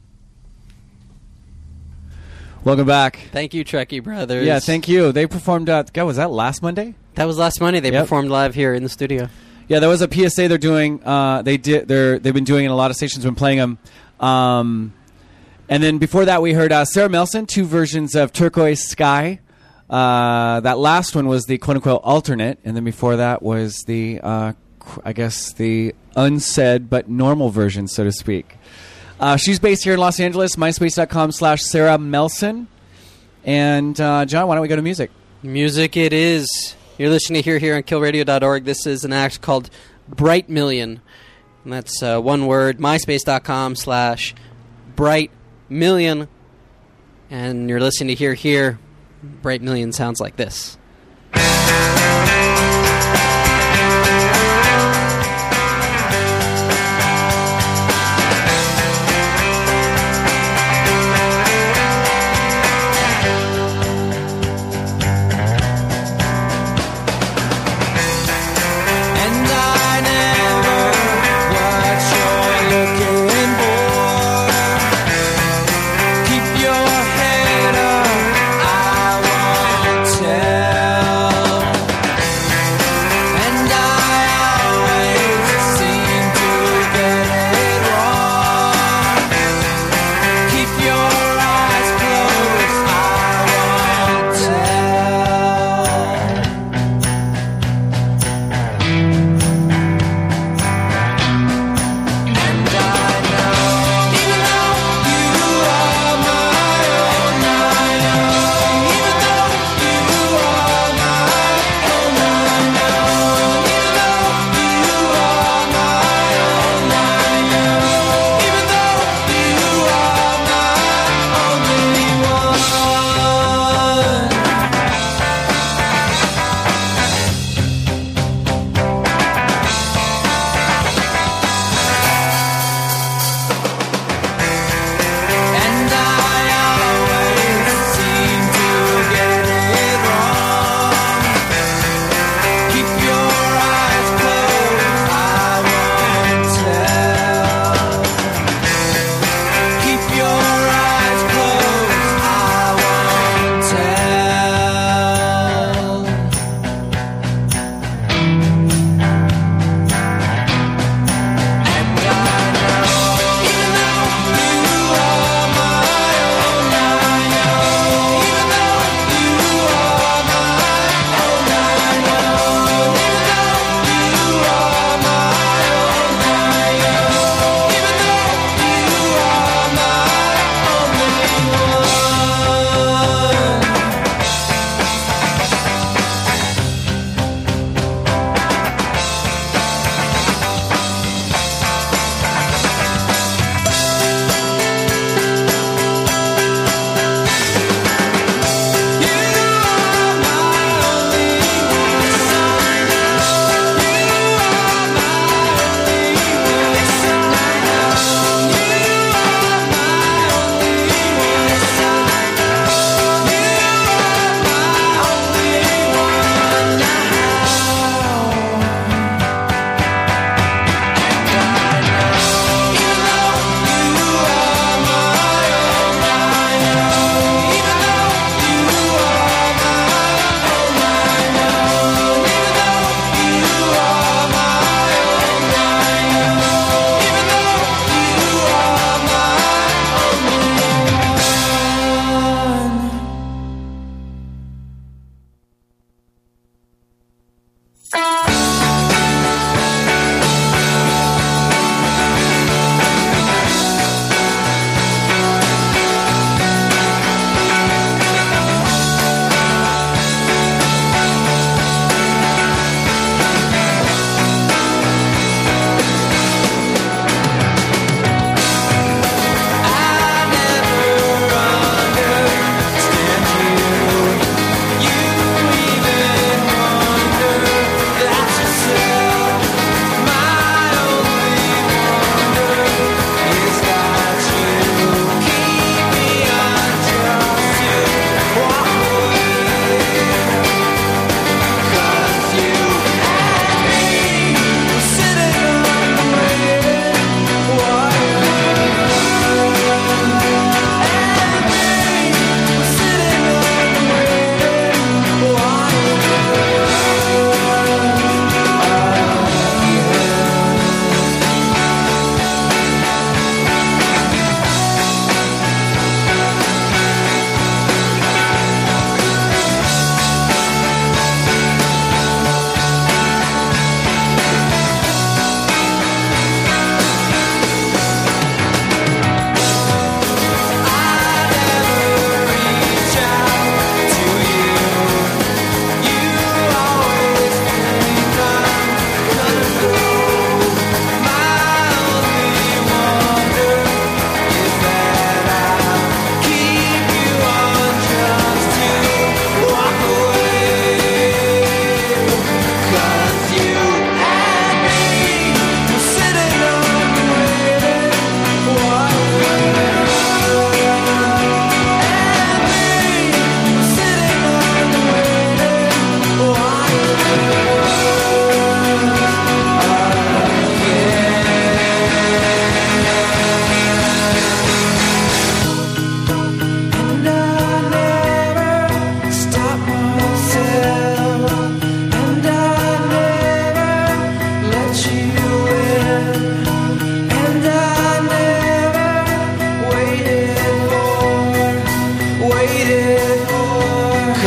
Welcome back. Thank you, Truckee Brothers. Yeah, thank you. They performed. Uh, God, was that last Monday? That was last Monday. They Yep. performed live here in the studio. Yeah, there was a P S A they're doing. Uh, they did. They're they've been doing it in a lot of stations. Been playing them. Um, and then before that, we heard uh, Sarah Melson, two versions of Turquoise Sky. Uh, that last one was the quote unquote alternate, and then before that was the uh, qu- I guess the unsaid but normal version, so to speak. Uh, she's based here in Los Angeles. MySpace dot com slash Sarah Melson. And uh, John, why don't we go to music? Music it is. You're listening to Hear Here on kill radio dot org. This is an act called Bright Million. And that's uh, one word, MySpace dot com slash Bright Million. And you're listening to Hear Here. Bright Million sounds like this. And I never watch your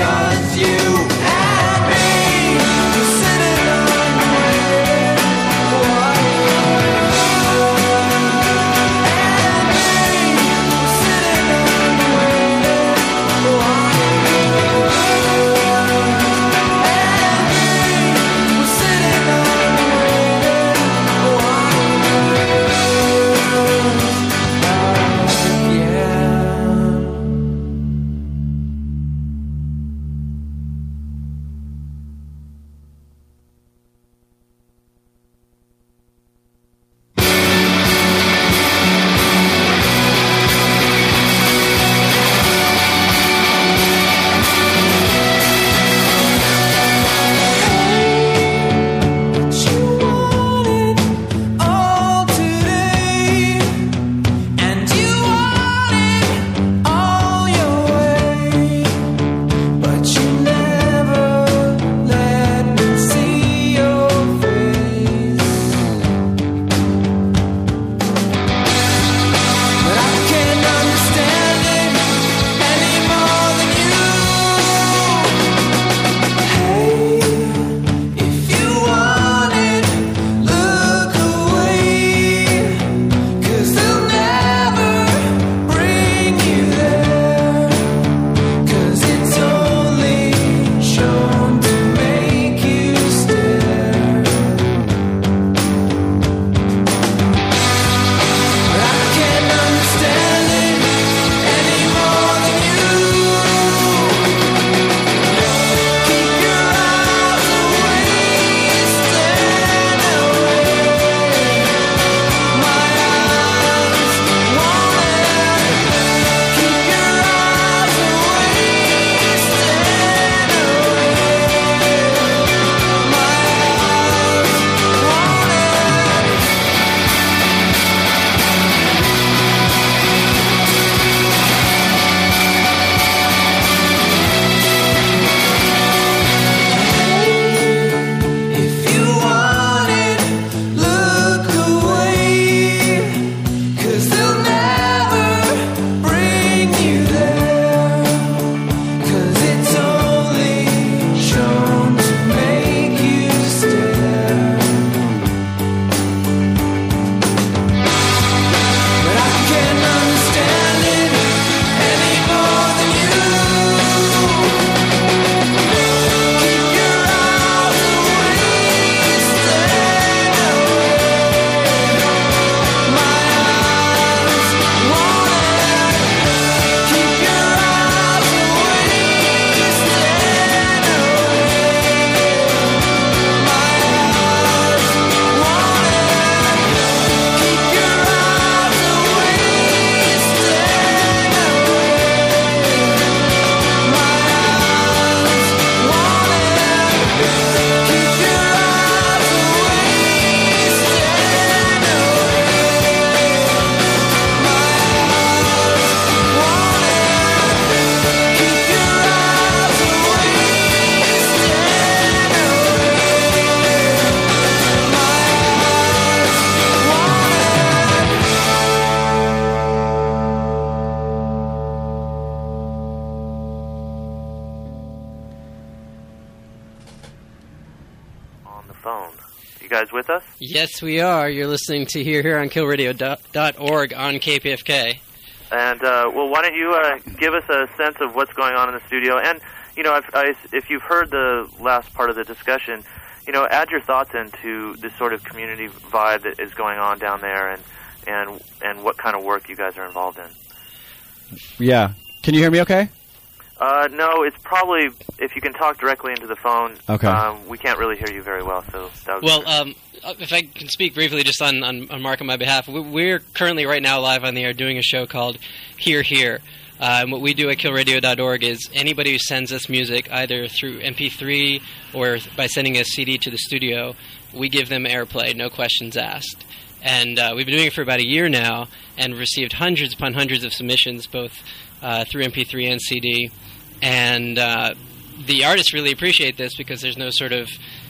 'cause you and me were sitting on the waiting and me were sitting on the guys with us? Yes, we are. You're listening to Here Here on kill radio dot org on K P F K. And, uh, well, why don't you uh, give us a sense of what's going on in the studio? And, you know, if, I, if you've heard the last part of the discussion, you know, add your thoughts into this sort of community vibe that is going on down there and, and, and what kind of work you guys are involved in. Yeah. Can you hear me okay? Uh, no, it's probably, if you can talk directly into the phone, okay. um, we can't really hear you very well. So that would Well, um, if I can speak briefly just on, on, on Mark on my behalf, we're currently right now live on the air doing a show called Here Here. Uh, and what we do at kill radio dot org is anybody who sends us music, either through M P three or by sending a C D to the studio, we give them airplay, no questions asked. And uh, we've been doing it for about a year now and received hundreds upon hundreds of submissions, both uh, through M P three and C D. And uh, the artists really appreciate this because there's no sort of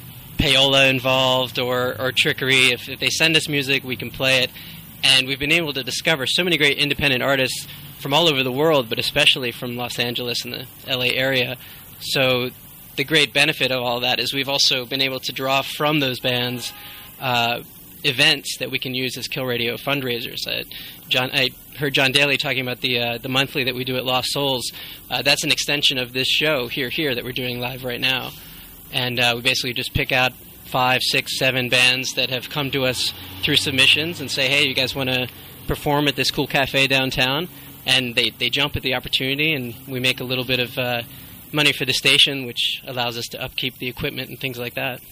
payola involved or, or trickery. If, if they send us music, we can play it. And we've been able to discover so many great independent artists from all over the world, but especially from Los Angeles and the L A area. So the great benefit of all that is we've also been able to draw from those bands uh, events that we can use as Kill Radio fundraisers. Uh, John, I heard John Daly talking about the uh, the monthly that we do at Lost Souls. Uh, that's an extension of this show, Here Here, that we're doing live right now. And uh, we basically just pick out five, six, seven bands that have come to us through submissions and say, hey, you guys want to perform at this cool cafe downtown? And they, they jump at the opportunity, and we make a little bit of uh, money for the station, which allows us to upkeep the equipment and things like that.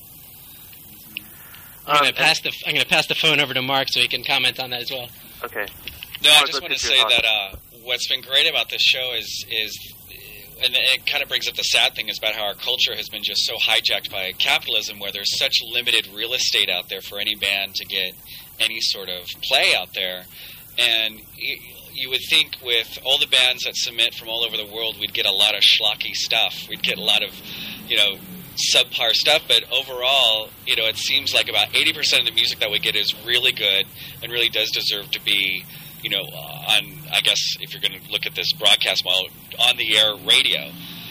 I'm going to pass the I'm going to pass the phone over to Mark so he can comment on that as well. Okay. No, I just want to say that uh, what's been great about this show is is, and it kind of brings up the sad thing is about how our culture has been just so hijacked by capitalism, where there's such limited real estate out there for any band to get any sort of play out there, and you, you would think with all the bands that submit from all over the world, we'd get a lot of schlocky stuff. We'd get a lot of, you know, subpar stuff, but overall, you know, it seems like about eighty percent of the music that we get is really good and really does deserve to be, you know, on, I guess, if you're going to look at this broadcast model, on the air radio.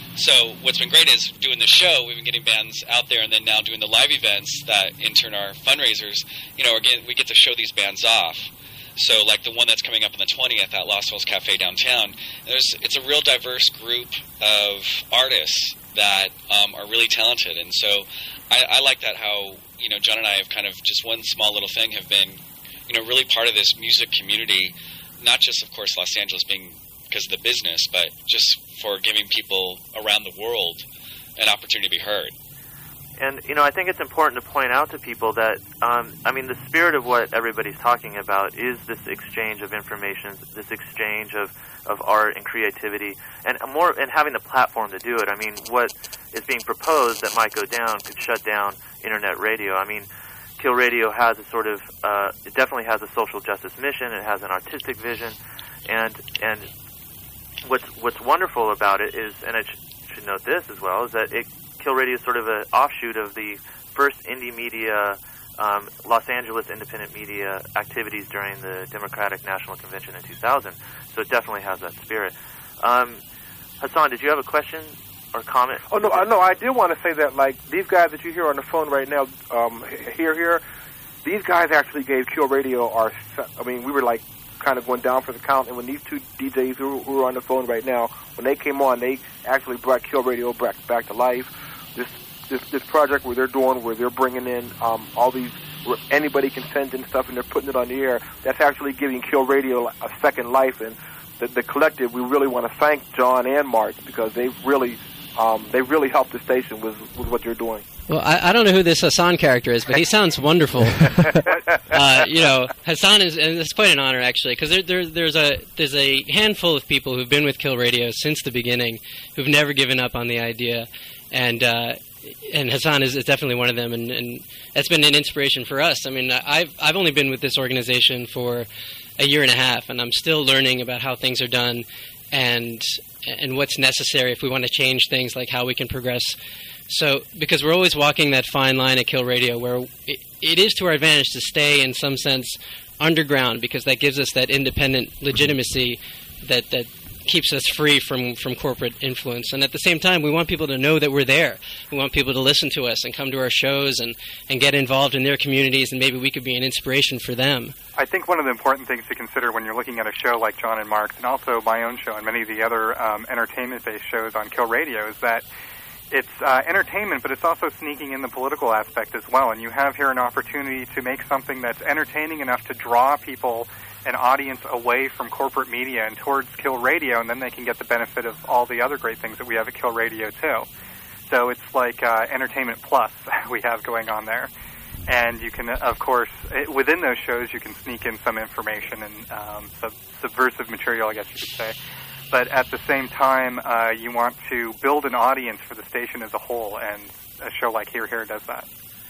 So what's been great is doing the show, we've been getting bands out there, and then now doing the live events that in turn are fundraisers, you know, again, we get to show these bands off. So like the one that's coming up on the twentieth at Lost Souls Cafe downtown, there's it's a real diverse group of artists that um, are really talented. And so I, I like that how, you know, John and I have kind of just one small little thing have been, you know, really part of this music community, not just, of course, Los Angeles being because of the business, but just for giving people around the world an opportunity to be heard. And, you know, I think it's important to point out to people that, um, I mean, the spirit of what everybody's talking about is this exchange of information, this exchange of, of art and creativity, and more, and having the platform to do it. I mean, what is being proposed that might go down could shut down internet radio. I mean, Kill Radio has a sort of, uh, it definitely has a social justice mission, it has an artistic vision, and, and what's, what's wonderful about it is, and I sh- should note this as well, is that it, Kill Radio is sort of an offshoot of the first indie media, um, Los Angeles independent media activities during the Democratic National Convention in two thousand. So it definitely has that spirit. Um, Hassan, did you have a question or comment? Oh, no, I, no, I did want to say that, like, these guys that you hear on the phone right now, um, here, here, these guys actually gave Kill Radio our, I mean, we were, like, kind of going down for the count, and when these two D Js who, who are on the phone right now, when they came on, they actually brought Kill Radio back, back to life. This, this this project where they're doing, where they're bringing in um, all these, where anybody can send in stuff and they're putting it on the air, that's actually giving Kill Radio a second life. And the, the collective, we really want to thank John and Mark because they've really, um, they really helped the station with, with what you're doing. Well, I, I don't know who this Hassan character is, but he sounds wonderful. uh, you know, Hassan is, and it's quite an honor actually, because there, there, there's a there's a handful of people who've been with Kill Radio since the beginning, who've never given up on the idea, and uh, and Hassan is, is definitely one of them, and, and that's been an inspiration for us. I mean, I've I've only been with this organization for a year and a half, and I'm still learning about how things are done, and and what's necessary if we want to change things, like how we can progress. So, because we're always walking that fine line at Kill Radio where it, it is to our advantage to stay, in some sense, underground, because that gives us that independent legitimacy that, that keeps us free from, from corporate influence. And at the same time, we want people to know that we're there. We want people to listen to us and come to our shows and, and get involved in their communities, and maybe we could be an inspiration for them. I think one of the important things to consider when you're looking at a show like John and Mark's, and also my own show and many of the other um, entertainment-based shows on Kill Radio, is that it's uh, entertainment, but it's also sneaking in the political aspect as well. And you have here an opportunity to make something that's entertaining enough to draw people, an audience, away from corporate media and towards Kill Radio, and then they can get the benefit of all the other great things that we have at Kill Radio too. So it's like uh, entertainment plus we have going on there. And you can, of course, within those shows, you can sneak in some information and um, sub- subversive material, I guess you could say. But at the same time, uh, you want to build an audience for the station as a whole, and a show like Here Here does that.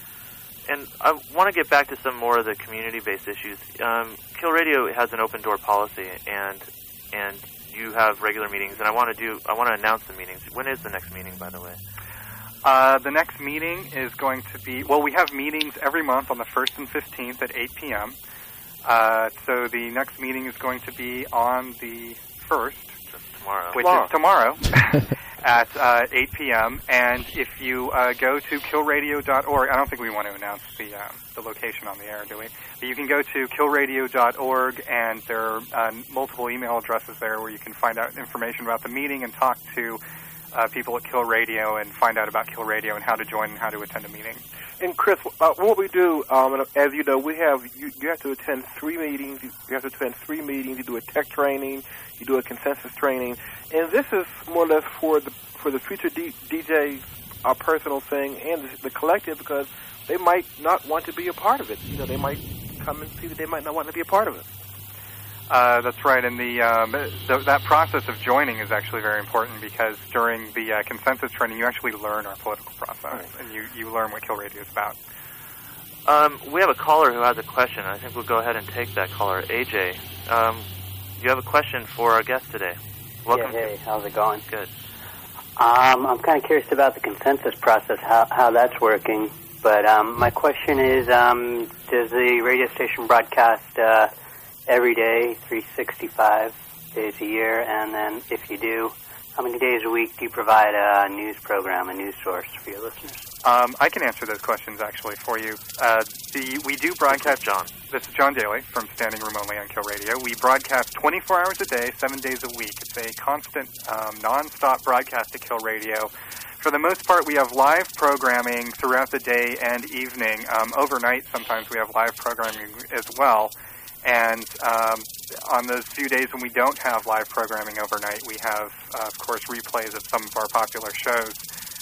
And I want to get back to some more of the community-based issues. Um, Kill Radio has an open-door policy, and and you have regular meetings. And I want to do, I want to announce the meetings. When is the next meeting, by the way? Uh, the next meeting is going to be, well, we have meetings every month on the first and fifteenth at eight p.m. Uh, so the next meeting is going to be on the first, tomorrow, which tomorrow. is tomorrow at uh, eight p.m. And if you uh, go to kill radio dot org, I don't think we want to announce the uh, the location on the air, do we? But you can go to kill radio dot org, and there are uh, multiple email addresses there where you can find out information about the meeting and talk to uh, people at Kill Radio and find out about Kill Radio and how to join and how to attend a meeting. And Chris, uh, what we do, um, as you know, we have you, you have to attend three meetings. You, you have to attend three meetings. You do a tech training, you do a consensus training, and this is more or less for the for the future D, DJs, our personal thing, and the, the collective, because they might not want to be a part of it. You know, they might come and see that they might not want to be a part of it. Uh, that's right, and the, um, the that process of joining is actually very important, because during the uh, consensus training, you actually learn our political process, right. and you, you learn what Kill Radio is about. Um, we have a caller who has a question. I think we'll go ahead and take that caller. A J, um, you have a question for our guest today. Welcome. Yeah, hey, how's it going? Good. Um, I'm kind of curious about the consensus process, how, how that's working. But um, my question is, um, does the radio station broadcast uh, every day, three sixty-five days a year? And then if you do, how many days a week do you provide a news program, a news source for your listeners? Um, I can answer those questions, actually, for you. Uh, the We do broadcast... John. This is John Daly from Standing Room Only on Kill Radio. We broadcast twenty-four hours a day, seven days a week. It's a constant, um, non-stop broadcast at Kill Radio. For the most part, we have live programming throughout the day and evening. Um, overnight, sometimes we have live programming as well. And um, on those few days when we don't have live programming overnight, we have, uh, of course, replays of some of our popular shows.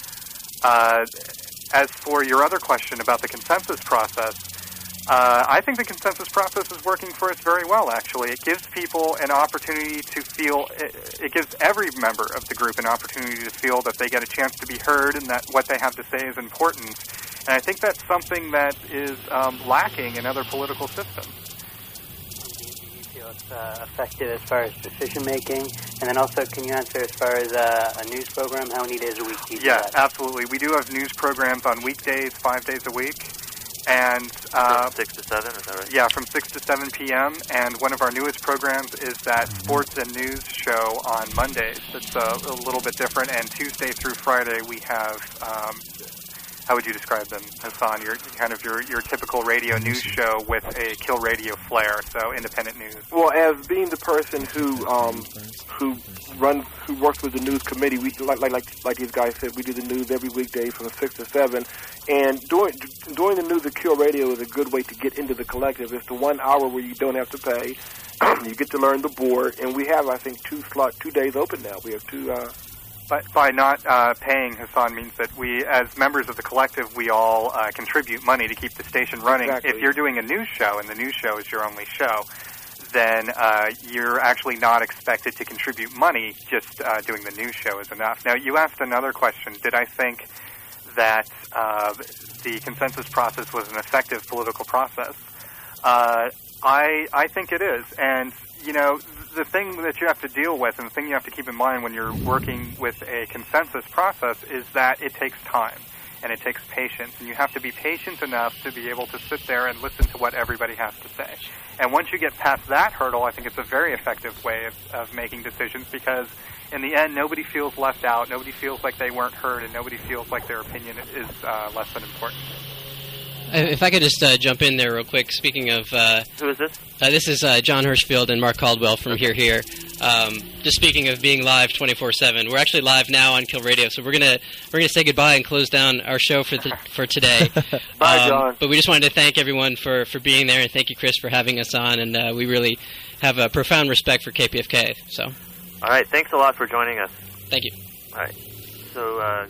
Uh, as for your other question about the consensus process, uh, I think the consensus process is working for us very well, actually. It gives people an opportunity to feel, it, it gives every member of the group an opportunity to feel that they get a chance to be heard and that what they have to say is important. And I think that's something that is um, lacking in other political systems. It's uh, effective as far as decision making, and then also, can you answer as far as uh, a news program? How many days a week do you do Yeah, that? absolutely. We do have news programs on weekdays, five days a week, and uh, from six to seven. Is that right? Yeah, from six to seven p.m. And one of our newest programs is that sports and news show on Mondays. It's a, a little bit different, and Tuesday through Friday we have. Um, How would you describe them, Hassan? Your kind of your, your typical radio news show with a Kill Radio flair, so independent news. Well, as being the person who um, who runs, who works with the news committee, we like like like like these guys said, we do the news every weekday from six to seven. And doing doing the news at Kill Radio is a good way to get into the collective. It's the one hour where you don't have to pay. You get to learn the board, and we have, I think, two slot two days open now. We have two. Uh, By, by not uh, paying, Hassan, means that we, as members of the collective, we all uh, contribute money to keep the station running. Exactly. If you're doing a news show, and the news show is your only show, then uh, you're actually not expected to contribute money. Just uh, doing the news show is enough. Now, you asked another question. Did I think that uh, the consensus process was an effective political process? Uh, I I think it is. And, you know, the thing that you have to deal with and the thing you have to keep in mind when you're working with a consensus process is that it takes time and it takes patience. And you have to be patient enough to be able to sit there and listen to what everybody has to say. And once you get past that hurdle, I think it's a very effective way of, of making decisions, because in the end, nobody feels left out, nobody feels like they weren't heard, and nobody feels like their opinion is uh, less than important. If I could just uh, jump in there real quick. Speaking of, uh, who is this? Uh, this is uh, John Hirschfield and Mark Caldwell from Here Here. Um, just speaking of being live twenty-four seven, we're actually live now on Kill Radio, so we're gonna we're gonna say goodbye and close down our show for the, for today. Bye, um, John. But we just wanted to thank everyone for, for being there, and thank you, Chris, for having us on. And uh, we really have a profound respect for K P F K. So, all right, thanks a lot for joining us. Thank you. All right, so. Uh,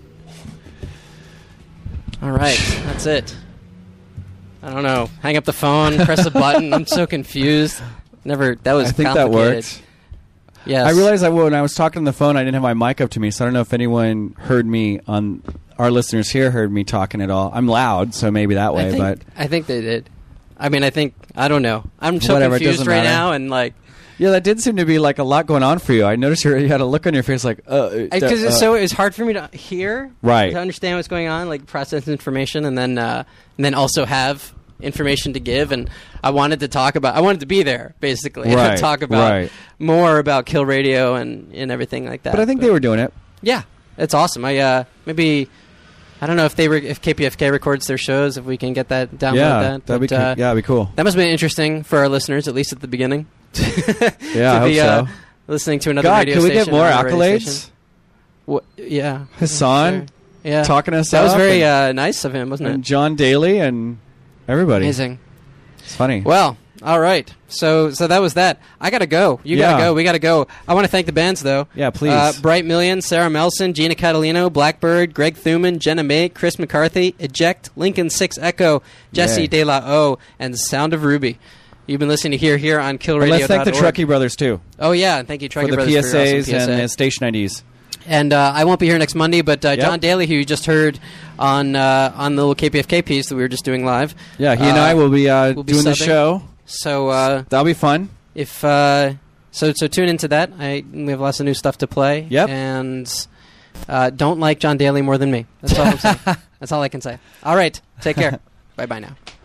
all right, that's it. I don't know. Hang up the phone, press a button. I'm so confused. Never. That was I think complicated. that works. Yes. I realized that when I was talking on the phone, I didn't have my mic up to me, so I don't know if anyone heard me on. Our listeners here heard me talking at all. I'm loud, so maybe that way. I think, but I think they did. I mean, I think I don't know. I'm so Whatever, it confused doesn't right matter. now, and like. Yeah, that did seem to be like a lot going on for you. I noticed you had a look on your face like, uh, Because uh, it's so it's hard for me to hear, right, to understand what's going on, like process information, and then uh, and then also have information to give, and I wanted to talk about. I wanted to be there basically Right, and talk about right. more about Kill Radio and, and everything like that. But I think they were doing it. Yeah, it's awesome. I uh, maybe I don't know if they re- if K P F K records their shows, if we can get that download Yeah, that. that'd be but, co- uh, yeah, that'd be cool. That must have been interesting for our listeners, at least at the beginning. Yeah, I to be, hope uh, so. listening to another God, radio can we station. get more on a radio accolades? station. What, yeah, Hassan, Sure. yeah, talking us That was up very and- uh, nice of him, wasn't it? And John Daly and everybody. Amazing. It's funny. Well, all right. So, so that was that. I gotta go. You Yeah. gotta go. We gotta go. I want to thank the bands, though. Yeah, please. Uh, Bright Million, Sarah Melson, Gina Catalino, Blackbird, Greg Thuman, Jenna May, Chris McCarthy, Eject, Lincoln Six Echo, Jesse Yay. De La O, and Sound of Ruby. You've been listening to Here Here on Kill But Radio. let's thank the Truckee Brothers too. Oh yeah, and thank you, Truckee for the Brothers, P for S your awesome As P S A. and the station I Ds. And uh, I won't be here next Monday, but uh, Yep. John Daly, who you just heard on uh, on the little K P F K piece that we were just doing live. Yeah, he and uh, I will be, uh, we'll be doing the subbing. show. So uh, that'll be fun. If uh, so, so tune into that. I we have lots of new stuff to play. Yep. And uh, don't like John Daly more than me. That's all I'm saying. That's all I can say. All right. Take care. Bye bye now.